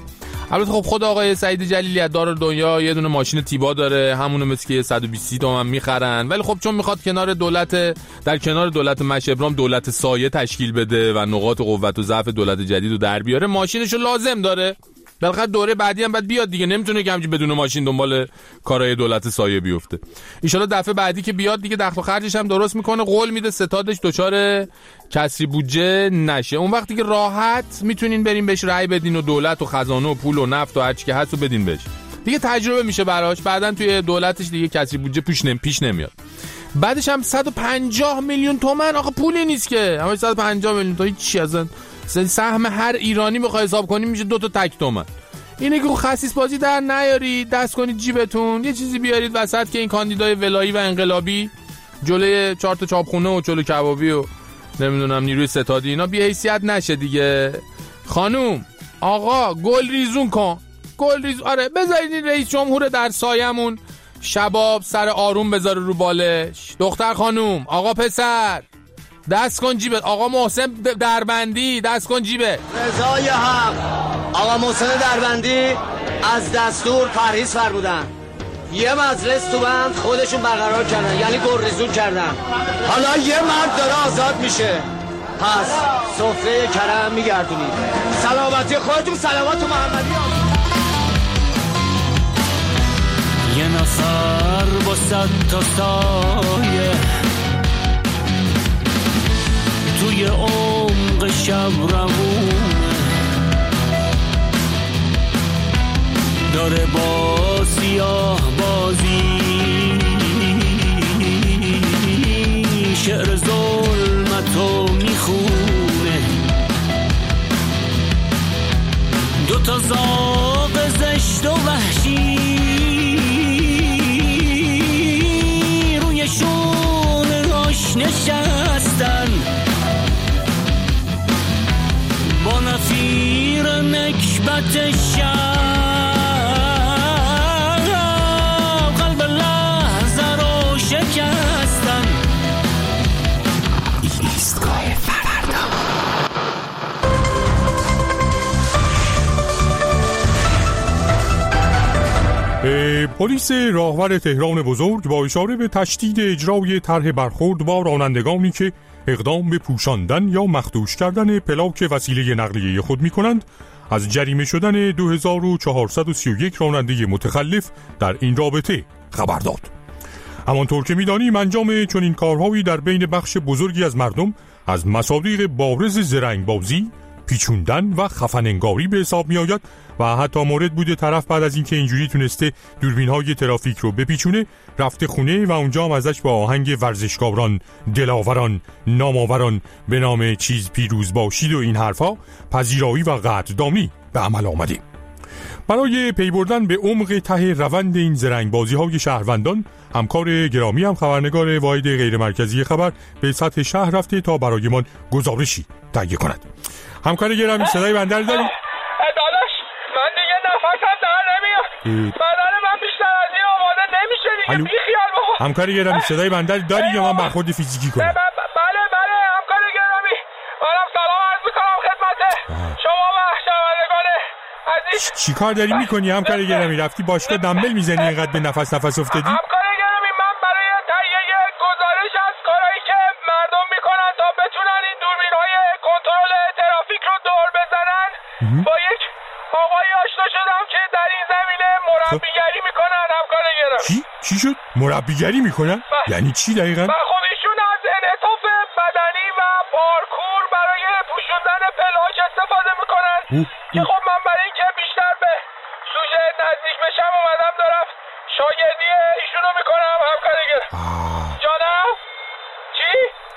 البته خب خود آقای سعید جلیلی از دارالدنیا یه دونه ماشین تیبا داره، همونو مثل که صد و بیست تومن میخرن، ولی خب چون میخواد کنار دولت در کنار دولت مشابرام دولت سایه تشکیل بده و نقاط قوت و ضعف دولت جدید رو در بیاره، ماشینشو لازم داره. بالاخره دوره بعدی هم بعد بیاد دیگه، نمیتونه که همینجوری بدون ماشین دنبال کارهای دولت سایه بیفته. ان شاءالله دفعه بعدی که بیاد دیگه دخل و خرجش هم درست میکنه، قول میده ستادش دچار کسری بودجه نشه. اون وقتی که راحت میتونین برین بهش رأی بدین و دولت و خزانه و پول و نفت و هر چی که هست رو بدین بهش. دیگه تجربه میشه براش، بعدن توی دولتش دیگه کسری بودجه پیش نمی پیش نمیاد. بعدش هم صد و پنجاه میلیون تومان آقا پولی نیست که، همش صد و پنجاه میلیون تا چی ازن سهم هر ایرانی بخوای حساب کنیم میشه دو تا تک تومن. اینه که خسیس بازی در نیارید، دست کنید جیبتون، یه چیزی بیارید وسط که این کاندیدای ولایی و انقلابی جلوی چهار تا چاپخونه و چلو کبابی و نمیدونم نیروی ستادی اینا بی حیثیت نشه دیگه. خانوم آقا گل ریزون کن، گل ریز آره بذارید رئیس جمهور در سایمون شباب سر آروم بذاره رو بالش. دختر خانوم آقا پسر دست کن جیبت. آقا محسن دربندی دست کن جیبت. رضای حق آقا محسن دربندی از دستور پرهیز فرمودن، یه مجلس تو بند خودشون برقرار کردن، یعنی گلریزون کردن. حالا یه مرد داره آزاد میشه، پس سفره کرم میگردونید. سلامتی خودتون، سلامات محمدی. یه نفر با صد تا سایه توی عمق شب روونه داره با سیاه بازی شعر ظلمتو میخونه، دوتا زاغ زشت و وحشی روی شونه‌هاش نشستن با نفیر نکبت شب قلب لحظه رو شکستن. ایستگاه فردا. پلیس راهور تهران بزرگ با اشاره به تشدید اجرای طرح برخورد با رانندگانی که اقدام به پوشاندن یا مخدوش کردن پلاک وسیله نقلیه خود می‌کنند از جریمه شدن دو هزار و چهارصد و سی و یک راننده متخلف در این رابطه خبر داد. همانطور که می‌دانیم انجام چنین کارهایی در بین بخش بزرگی از مردم از مصادیق بارز زرنگبازی، پیچوندن و خفن‌انگاری به حساب می‌آید و حتی مورد بوده طرف بعد از اینکه اینجوری تونسته دوربین‌های ترافیک رو بپیچونه رفته خونه و اونجا هم ازش با آهنگ ورزشکاران، دلاوران، نامآوران به نام چیز پیروز باشید و این حرفا پذیرایی و قدردانی به عمل آمده. برای پی بردن به عمق ته روند این زرنگبازی‌های شهروندان، همکار گرامی هم خبرنگار واحد غیرمرکزی خبر به سطح شهر رفته تا برایمان گزارشی تهیه کند. همکار گرامی صدای بنده رو دارید؟ داداش من دیگه نفسم در نمیاد، بدن من بیشتر از این آماده نمیشه دیگه، بی خیال بابا. همکار گرامی صدای بنده رو داری یا من برخورد فیزیکی کنم؟ بله بله همکار گرامی، منم سلام عرض میکنم خدمت شما و شنوندگان عزیز. چی کار داری میکنی همکار گرامی؟ رفتی باشگاه دنبل میزنی اینقدر به نفس نفس افتادی؟ همکار گرامی من برای تهیه گزارش از کارهایی که مردم میکنن تا بتونن این دوربین‌های کنترل ترافیک رو دور بزنن با یک آقایی آشنا شدم که در این زمینه مربیگری میکنن. همکار گرامی چی؟ چی شد؟ مربیگری میکنن؟ یعنی چی دقیقاً؟ و خب ایشون از انعطاف بدنی و پارکور برای پوشوندن پلاک استفاده میکنن که خب من برای اینکه بیشتر به سوژه نزدیک بشم اومدم دارم شاگردی ایشونو میکنم. همکار گرامی جانم چی؟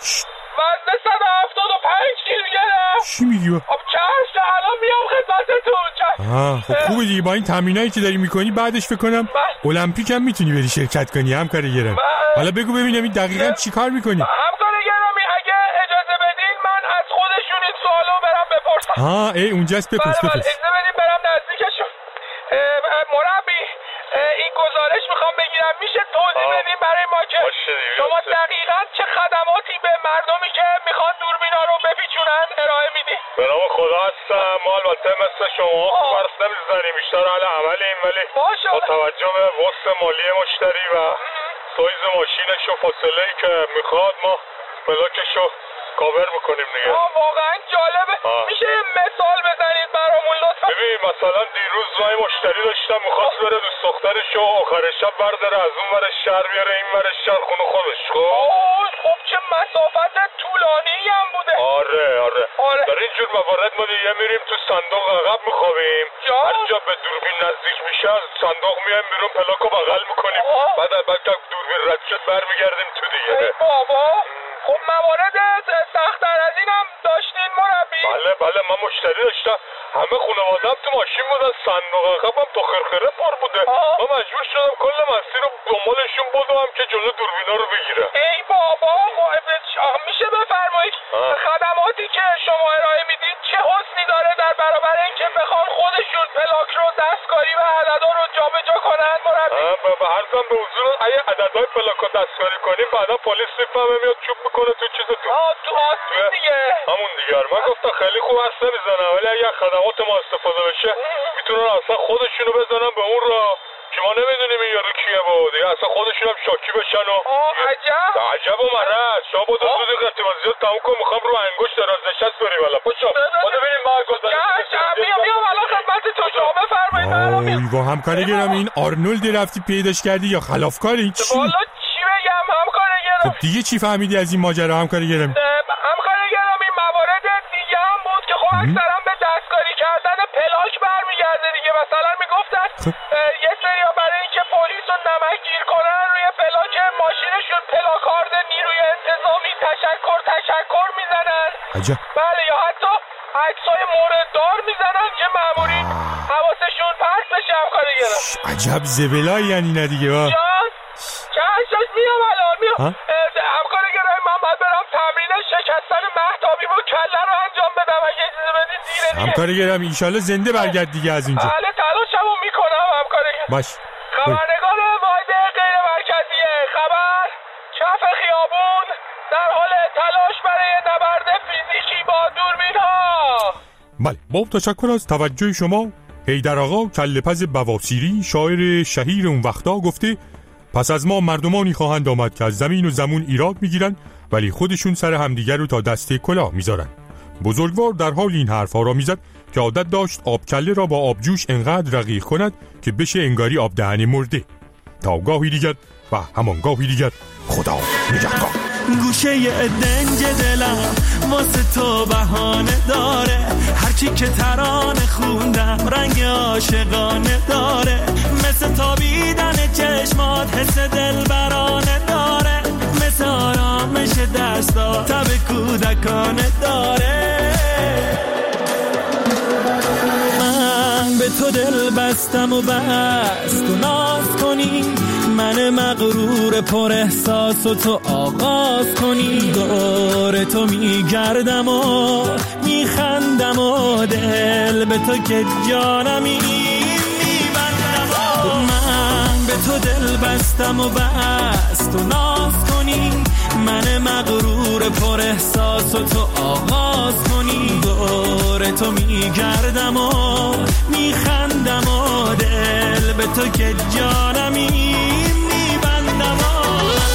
وزن صد و هفتاد و پنج کیلوگرم. چی میگی با؟ خب چشم الان میام خدمتتون. آه خب خوبه دیگه، با این تمرینایی که داری میکنی بعدش فکر کنم المپیک هم میتونی بری شرکت کنی همکار گرامی. حالا بگو ببینم این دقیقاً چی کار میکنی؟ همکار گرامی اگه اجازه بدین من از خودشون این سوالو برم بپرسم. ها ای اونجاست بپرس بپرس. اجازه بدین برم نزدیکشون. مربی این گزارش میخوام بگیرم، میشه توضیح بدین برای ما که شما دقیقاً چه خدماتی به مردمی که میخوان دوربینا رو بپیچونن ارائه میدین؟ به نام خدا هستم. ما البته مثل شما فرض نمیزنیم، بیشتر حال عملیم، ولی با توجه به وسط مالی مشتری و سایز ماشینش و فاصله‌ای که میخواد ما پلاکشو کاور میکنیم دیگه. آه واقعا جالبه. آه. میشه مثال بزنید برامون لطفا؟ ببین مثلا دیروز رای مشتری داشتم میخواست بره دوست دخترشو آخر شب برداره از اون ور شهر بیاره این ور شهر خونه خودش. خب خب چه مسافت طولانی هم بوده. آره آره, آره. در این جور موارد ما دیگه میریم تو صندوق عقب میخوابیم، هر جا به دوربین نزدیک میشه از صندوق میایم بیرون پلاکو بغل میکنیم، بعد بعد دوربین رد شد برمیگردیم تو دیگه. ای بابا خب موارد سخت‌تر از این هم داشتین مربی؟ بله بله من مشتری داشتم، همه خانواده‌ام تو ماشین بودن، صندوق عقبم تو خرخره پر بوده. من مجبور شدم کل مسیر رو دنبالشون بدوم که جلو دوربینا رو بگیرم. ای بابا میشه بفرمایید خدماتی که شما ارائه میدید چه حسنی داره در برابر اینکه بخوان خودشون پلاک رو دستکاری و عددا رو جابجا کنن مربی؟ به هر زن به حضور اگه عددهای پلاک رو دستکاری کنیم بعدا پلیس میفهمه میاد چوب میکنه تو چیزتون. آه تو آسون دیگه. همون دیگه. من گفتم خیلی خوب حرف نمیزنم ولی اگه خدمات ما استفاده بشه میتونن اصلا خودشونو بزنن به اون را که ما نمیدونیم این یارو کیه بود دیگه، اصلا خودشون هم شاکی بشن و آه عجب عجب و مرض. شما با دو روز قطعات تموم کن، میخوام رو انگشت دراز نشست بریم والا. پاشو بده بریم ما گذار. بیا بیا والا خدمت تو شما بفرمایید. آی با همکاری گرم این آرنولد رفتی پیداش کردی یا خلافکاری چی؟ والا چی بگم همکاری گرم. خب دیگه چی فهمیدی از این ماجرا همکاری گرم؟ همکاری گرم این موارد دیگه هم بود که خب اکثرا به دستکاری کردن پلاک برمیگرده دیگه. مثلا میگفتن یه سریا برای اینکه پلیس رو نمک گیر کنن روی پلاک ماشینشون پلاکارد نیروی انتظامی تشکر تشکر میزنن. عجب. بله یا حتی عکسای مورددار میزنن که مامورین حواسشون پرت بشه. همکاری گرم عجب زبلایی یعنی نه دیگه ها. جان چشش میام الان میام. همکاری گرم من باید برم تمرین شکستن مهتابی با کله رو انجام بدم. اگه اجازه بدید دیره دیگه. همکاری گرم ایشالله زنده برگرد دیگه از اینجا. بله تلاشمو میکنم همکاری گرم. باش. خبرنگار واحد غیر مرکزیه خبر کف خیابون در حال تلاش برای نبرد فیزیکی با دوربین ها. بله با تشکر از توجه شما. حیدر آقا کله‌پز بواسیری شاعر شهیر اون وقتا گفته پس از ما مردمانی خواهند آمد که از زمین و زمون ایراد میگیرن ولی خودشون سر همدیگر رو تا دسته کلاه میذارن. بزرگوار در حال این حرفا را میزد که عادت داشت آبکله را با آبجوش انقدر رقیق کند که بشه انگاری آب دهن مرده. تا گاهی دیگر و همان گاهی دیگر خدا نگهدار. گوشه دنج دلم واسه تو بهانه داره، هرچی که ترانه خوندم رنگ عاشقانه داره، مثل تابیدن چشمات حس دلبرانه داره، مثل آرامش دستا تب کودکانه داره. من به تو دل بستم و بس تو ناز کنی، من مغرور پر احساس و تو آغاز کنی، دور تو میگردم و میخندم و دل به تو که جانمی میبندم و من به تو دل بستم و بس تو ناز کنی، من مغرور پر احساس و تو آغاز کنی، دور تو میگردم و میخندم و دل به تو که جانمی میبندم و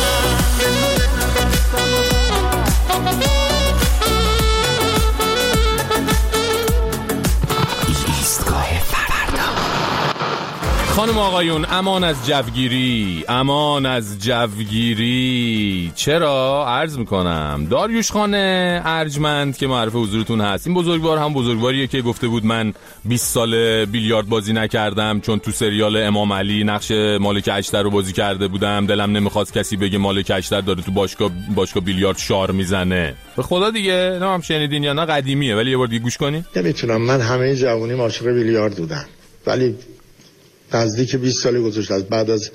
ایستگاه فردا. خانم آقایون امان از جوگیری، امان از جوگیری. چرا؟ عرض میکنم داریوش خان ارجمند که معرف حضورتون هست، این بزرگوار هم بزرگواریه که گفته بود من بیست سال بیلیارد بازی نکردم چون تو سریال امام علی نقش مالک اشتر رو بازی کرده بودم، دلم نمیخواست کسی بگه مالک اشتر داره تو باشگاه باشگاه بیلیارد شار میزنه. به خدا دیگه نه هم شنیدین یا نه، قدیمیه ولی یه بار دیگه گوش کنین. نمیتونم، من همه جوونی عاشق بیلیارد بودم ولی نزدیک بیست سال گذشته از بعد از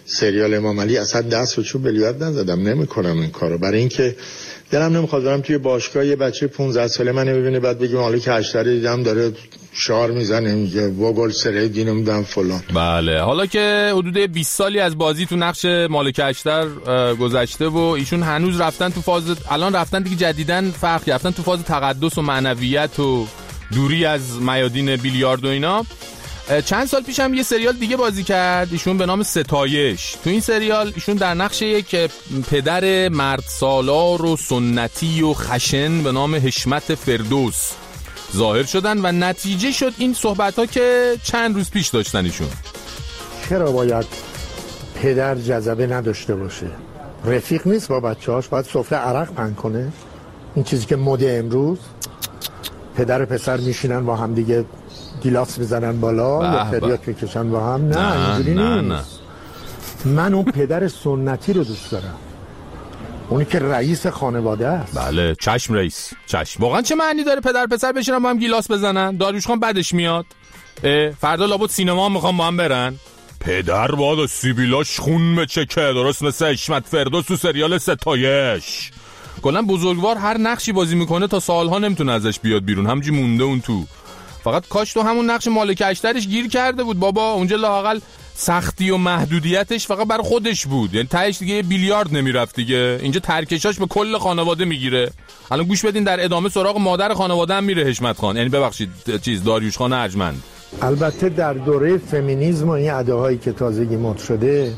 سریال امام علی اصلا دست و چوب بلیاد نزدم، نمیکنم این کارو، برای اینکه دلم نمیخواد برم توی باشگاه یه بچه پانزده ساله من ببینه بعد بگیم حالا که هشتره دیدم داره شعار میزنه میگه واگل سره دینو میدم فلان. بله حالا که حدود بیست سالی از بازی تو نقش مالک اشتر گذشته و ایشون هنوز رفتن تو فاز، الان رفتن دیگه جدیدن فرق رفتن تو فاز تقدس و معنویت و دوری از میادین بیلیارد و اینا. چند سال پیش هم یه سریال دیگه بازی کرد ایشون به نام ستایش. تو این سریال ایشون در نقش یک پدر مرد سالار و سنتی و خشن به نام حشمت فردوس ظاهر شدن و نتیجه شد این صحبت‌ها که چند روز پیش داشتن ایشون. چرا باید پدر جذبه نداشته باشه؟ رفیق نیست با بچه‌هاش، باید سفره عرق پهن کنه؟ این چیزی که مد امروز پدر و پسر میشینن با هم دیگه گیلاس میزنن بالا یا فریاد میکشن با هم، نه, نه اینجوری نه نیست. نه. من اون پدر سنتی رو دوست دارم، اونی که رئیس خانواده است. بله چشم رئیس چشم. واقعا چه معنی داره پدر پسر بشینن با هم گیلاس بزنن؟ داریوش خان بعدش میاد فردا لابد سینما میخوام با هم برن. پدر باید سیبیلاش خون بچکه درست مثل حشمت فردوس تو سریال ستایش. کلا بزرگوار هر نقشی بازی میکنه تا سالها نمیتونه ازش بیاد بیرون، همجی مونده اون تو. فقط کاش تو همون نقش مالک اشترش گیر کرده بود بابا، اونجا لااقل سختی و محدودیتش فقط برای خودش بود، یعنی تهش دیگه بیلیارد نمیرفت دیگه. اینجا ترکشاش به کل خانواده میگیره. الان گوش بدین در ادامه سراغ مادر خانواده هم میره حشمت خان، یعنی ببخشید چیز داریوش خان ارجمند. البته در دوره فمینیسم و این اداهایی که تازگی مد شده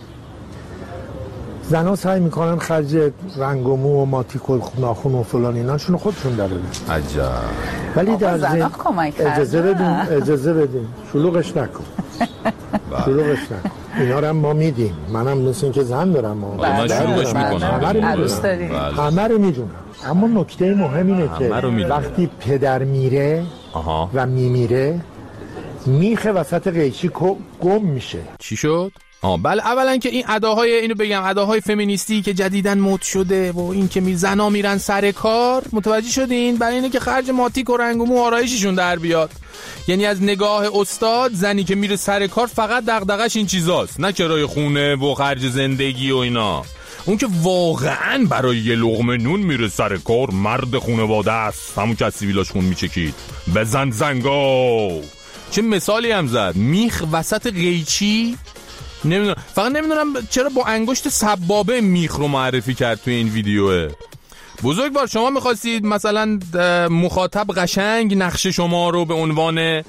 زنها سعی میکنن خرج رنگ و مو و ماتیکل ناخون و فلان ایناشون خودشون داره. عجب. ولی در ذهن اجازه بدین اجازه بدین شلوغش نکن شلوغش نکن اینا رو ما میدیم، منم مثل این که زن دارم من شلوغش میکنم، همه رو میدونم. اما نکته مهم اینه که وقتی پدر میره آها. و میمیره میخه وسط قیچی گم میشه. چی شد؟ آه بله اولا که این اداهای اینو بگم اداهای فمینیستی که جدیدن مد شده و این که می زنا میرن سر کار، متوجه شدین؟ برای اینه که خرج ماتیک و رنگ و مو آرایششون در بیاد. یعنی از نگاه استاد زنی که میره سر کار فقط دغدغش این چیزاست، نه کرایه خونه و خرج زندگی و اینا. اون که واقعا برای یه لقمه نون میره سر کار مرد خانواده است، همون که از سیبیلاش خون میچکید. بزن زنگو. چه مثالی هم زد، میخ وسط قیچی. نمیدونم فقط نمیدونم چرا با انگشت سبابه میخ رو معرفی کرد توی این ویدیوه. بزرگوار شما میخواستید مثلا مخاطب قشنگ نقش شما رو به عنوان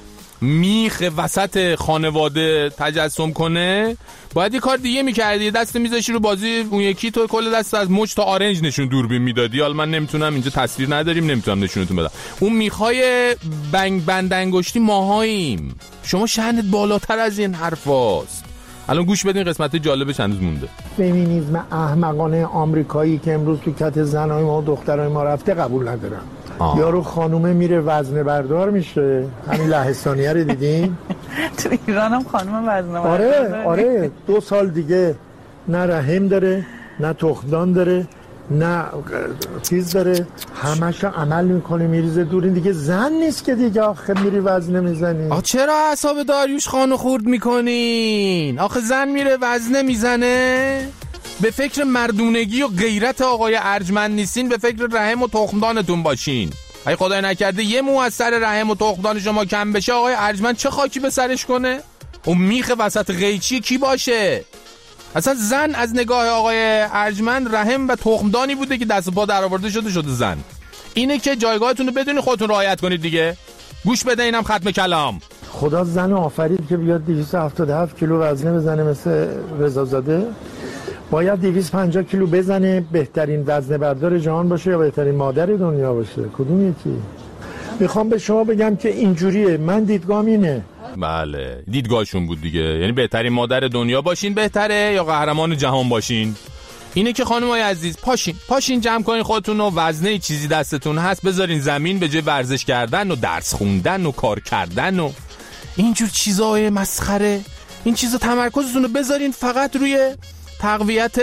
میخ وسط خانواده تجسم کنه، باید یه کار دیگه میکردی، دست میذاشی رو بازی اون یکی تو کل دست از مچ تا آرنج نشون دوربین میدادی. حالا من نمیتونم اینجا تصویر نداریم نمیتونم نشونتون بدم. اون میخای بنگ بند انگشتی ماهاییم، شما شأنت بالاتر از این حرفاست. الان گوش بدین قسمت جالبش هنوز مونده. فمینیسم احمقانه آمریکایی که امروز تو کت زنای ما و دخترای ما رفته قبول ندارم. آه. یارو خانومه میره وزنه بردار میشه، همین لهستانیه رو دیدین؟ تو ایران هم خانومه وزنه بردار. آره آره دو سال دیگه نه رحم داره نه تخمدان داره نه چیز داره، همش عمل میکنه میریزه دور. این دیگه زن نیست که دیگه، آخه میری وزنه میزنی. آخه چرا اعصاب داریوش خانو خورد میکنین؟ آخه زن میره وزنه میزنه، به فکر مردونگی و غیرت آقای ارجمند نیستین، به فکر رحم و تخمدانتون باشین. ای خدای نکرده یه مو از سر رحم و تخمدان شما کم بشه، آقای ارجمند چه خاکی به سرش کنه؟ اون میخ وسط قیچی کی باشه؟ اصلا زن از نگاه آقای ارجمند رحم و تخمدانی بوده که دست پا در آورده شده شده زن. اینه که جایگاهتون رو بدونید، خودتون رعایت کنید دیگه. گوش بده اینم ختم کلام. خدا زن آفرید که بیاد دویست و هفتاد و هفت کیلو وزنه بزنه مثل رضازاده؟ باید دویست و پنجاه کیلو بزنه بهترین وزنه بردار جهان باشه یا بهترین مادر دنیا باشه؟ کدوم یکی؟ میخوام به شما بگم که اینجوریه، من دیدگاهم اینه. بله دیدگاهشون بود دیگه، یعنی بهترین مادر دنیا باشین بهتره یا قهرمان جهان باشین؟ اینه که خانمای عزیز پاشین پاشین جمع کنین خودتون و وزنه چیزی دستتون هست بذارین زمین، به جای ورزش کردن و درس خوندن و کار کردن و اینجور چیزای مسخره، این چیزا تمرکزتون رو بذارین فقط روی تقویت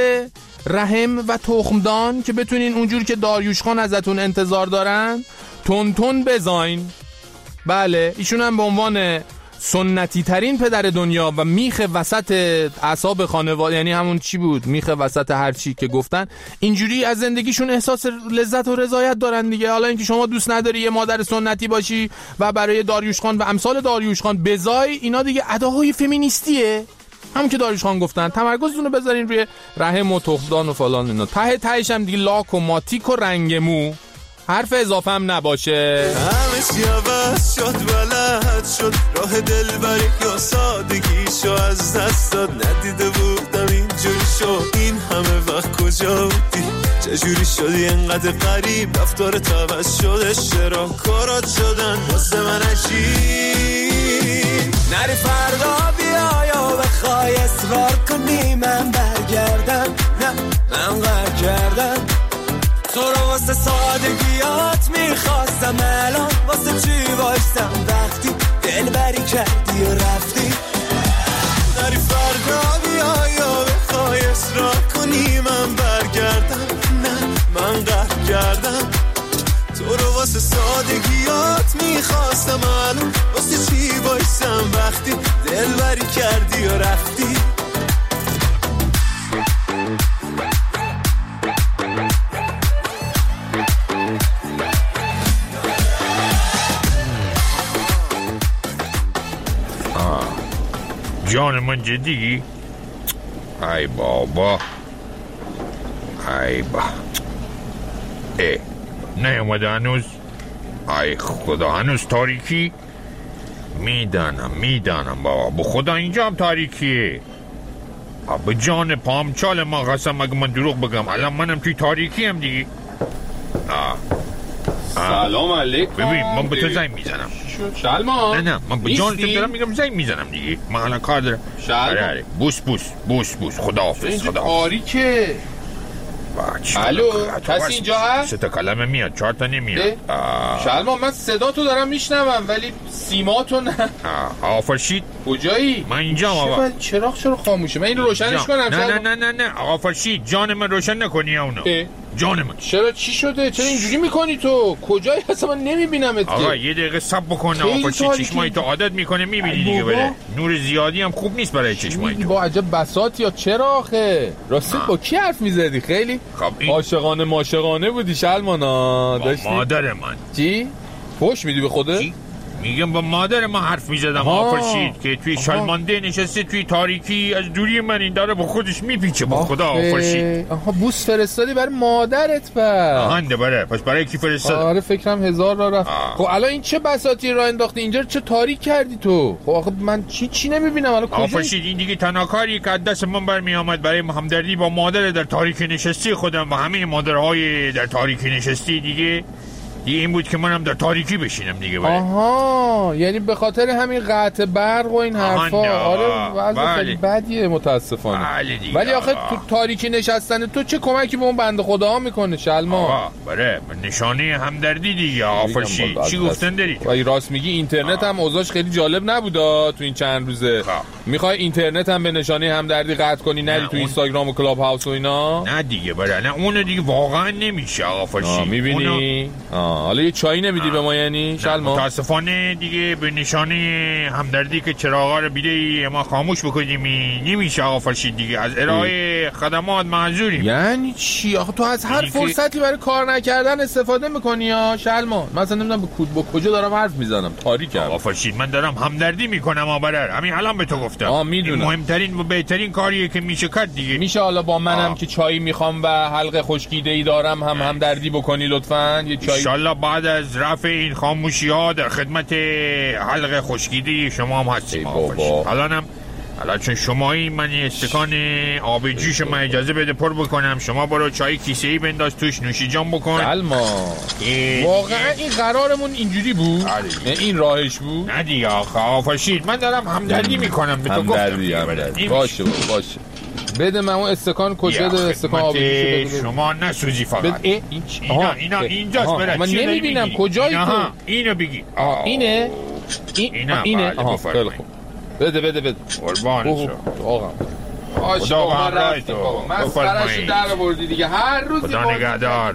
رحم و تخمدان که بتونین اونجور که داریوش خان ازتون انتظار دارن تون تون بزاین. بله ایشون هم به عنوان سنتی ترین پدر دنیا و میخ وسط اعصاب خانواده، یعنی همون چی بود، میخ وسط هر چی که گفتن، اینجوری از زندگیشون احساس لذت و رضایت دارن دیگه. حالا اینکه شما دوست نداری یه مادر سنتی باشی و برای داریوش خان و امثال داریوش خان بزای، اینا دیگه اداهای فمینیستیه. همون که داریوش خان گفتن تمرکزتون رو بذارین روی رحم و تخمدان و فلان اینا. ته تهش هم دیگه لاک و ماتیک و رنگ مو، حرف اضافه هم نباشه. همه چی عوض شد، بلد شد راه دلبری یا سادگیشو از دست داد. ندیده بودم اینجوری شد، این همه وقت کجا بودی؟ چجوری شدی انقدر غریب؟ رفتارت عوض شده، چرا کارات شدن واسه من عجیب؟ نری فردا بیا یا بخوای اصرار کنی من برگردم، نه من غر کردم تو رو واسه سادگیات میخواستم، الان واسه چی باشتم وقتی دلبری کردی و رفتی؟ نری فردا بیا یا بخوای اصرار کنی من برگردم، نه من قهر کردم تو رو واسه سادگیات میخواستم، الان واسه چی باشتم وقتی دلبری کردی و رفتی؟ جان من جدی؟ ای بابا ای با ای نه اومده هنوز؟ ای خدا هنوز تاریکی؟ میدانم میدانم بابا، به خدا اینجا هم تاریکیه. به جان پامچال ما قسم اگه من دروغ بگم الان منم توی تاریکی هم دیگه. آه. سلام علیکم. ببین من به تو زنگ میزنم. شلمان نه نه من به جان تو دارم میگم زنگ میزنم دیگه، من الان کار دارم. شلمان بوس بوس بوس بوس خداحافظ خداحافظ. تاریکه. الو کسی اینجا هست؟ سه تا کلمه میاد، چهار تا نمیاد. شلمان من صدا تو دارم میشنوم ولی سیما تو نه. آقا فرشید کجایی؟ من اینجا ام آقا. چراغ چرا خاموشه؟ من این روشنش کنم؟ نه نه نه نه نه آقا فرشید جان من روشن نکنی اونو. جان من چرا چی شده؟ چرا اینجوری میکنی تو؟ کجایی اصلا من نمیبینمت؟ آقا یه دقیقه صبر بکن آقا فرشید، چشمای تو عادت میکنه میبینی دیگه. بله نور زیادی هم خوب نیست برای چشمای تو. با عجب بساط یا چرا آخه؟ راستی با کی حرف میزدی؟ خیلی عاشقانه ماشقانه بودی شلمانا. داشتی مادر من چی؟ فوش میدی به خوده؟ میگم با مادر ما حرف میزدم آقا فرشید که توی شلمانده نشسته توی تاریکی از دوری من این داره با خودش میپیچه. با خدا آقا فرشید. آها بوس فرستادی برای مادرت پر؟ آهنده بره. پس برای کی فرستاد؟ آره فکرم هزار را رفت. خب الان این چه بساطی راه انداختی اینجا؟ چه تاریک کردی تو؟ خب آخه من چی چی نمیبینم الان کجا؟ آقا فرشید این دیگه تنها کاری که از دست من برمی آمد برای همدردی با مادر در تاریکی نشستی خودم و همه مادرهای در تاریکی نشستی دیگه دیگه این بود که منم در تاریکی بشینم دیگه. بله. آها یعنی به خاطر همین قطع برق و این حرفا. آره وضع خیلی بدیه متاسفانه. ولی آخه تو تاریکی نشستن تو چه کمکی به اون بنده خدا میکنه شلمان؟ آقا بله نشانه همدردی دیگه. آفرشید چی گفتن داری؟ وای راست میگی اینترنت هم اوضاعش خیلی جالب نبودا تو این چند روزه. میخوای اینترنت هم به نشانه همدردی قطع کنی نری تو اینستاگرام و کلاب هاوس و اینا؟ نه دیگه بله نه اون دیگه واقعا نمیشه آفرشید. میبینی حالا یه چایی نمیدی به ما یعنی شلمان؟ متاسفانه دیگه به نشانه همدردی که چراغا رو بیده ما خاموش بکنیم نمیشه آقا فرشید دیگه. از ارائه خدمات معذوریم. یعنی چی؟ آخه تو از هر فرصتی برای کار نکردن استفاده میکنی یا شلمان؟ مثلا نمیدونم به کود با کجا دارم حرف میزنم تاریکم. آقا فرشید من دارم همدردی میکنم آبرر همین الان به تو گفتم. آ میدونم مهمترین و بهترین کاریه که میشه کرد دیگه. میشه حالا با منم که چای میخوام و حلقه خشکیده‌ای دارم هم همدردی بکنی لطفاً؟ یه چای ان شاء الله بعد از رفع این خاموشی ها در خدمت حلقه خشکیده شما هم هستیم. الانم الان چون شمایی من استکان آب جوش من اجازه بده پر بکنم، شما برو چای کیسه ای بنداز توش نوشی جان بکن. سلما واقعا این قرارمون اینجوری بود؟ نه این راهش بود؟ نه دیگه آقا فرشید من دارم همدردی میکنم به تو گفتم. باشه باشه بده من اون استکان کجا ده استکان آب جوش شما نسوزی فقط. این اینا اینا اینجاست برات. من نمیبینم کجایی تو؟ اینو بگی. اینه؟ اینه اینه. آها خیلی خوب بده بده بده قربان شو آقا. خدا همراهی تو. مسخره‌اش در آوردی دیگه هر روز. خدا نگهدار.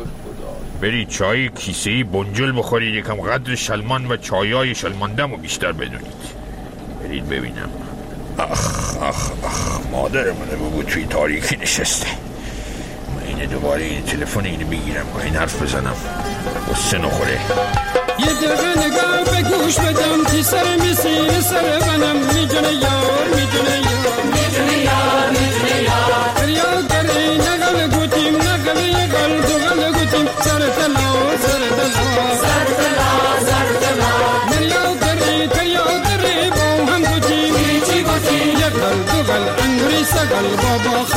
برید چای کیسه‌ای بنجل بخورید یکم قدر شلمان و چایای شلمانده‌مو بیشتر بدونید. بگردید ببینم. آخ آخ آخ مادر منه بگو توی تاریکی نشسته. من اینه دوباره این تلفن اینو بگیرم با این حرف بزنم غصه نخوره. یه دقیقه نگاه به گوش بدم تی سر میسیر سر بنم میجونه یار میجونه یار میجونه یار میجونه یار فریاد داری نقل گوتیم نقل یه گل دو گل گوتیم سر تلا سر تلا سر تلا سر تلا فریاد داری فریاد داری با هم گوتیم چی گوتیم یه گل دو گل انگری سگل بابا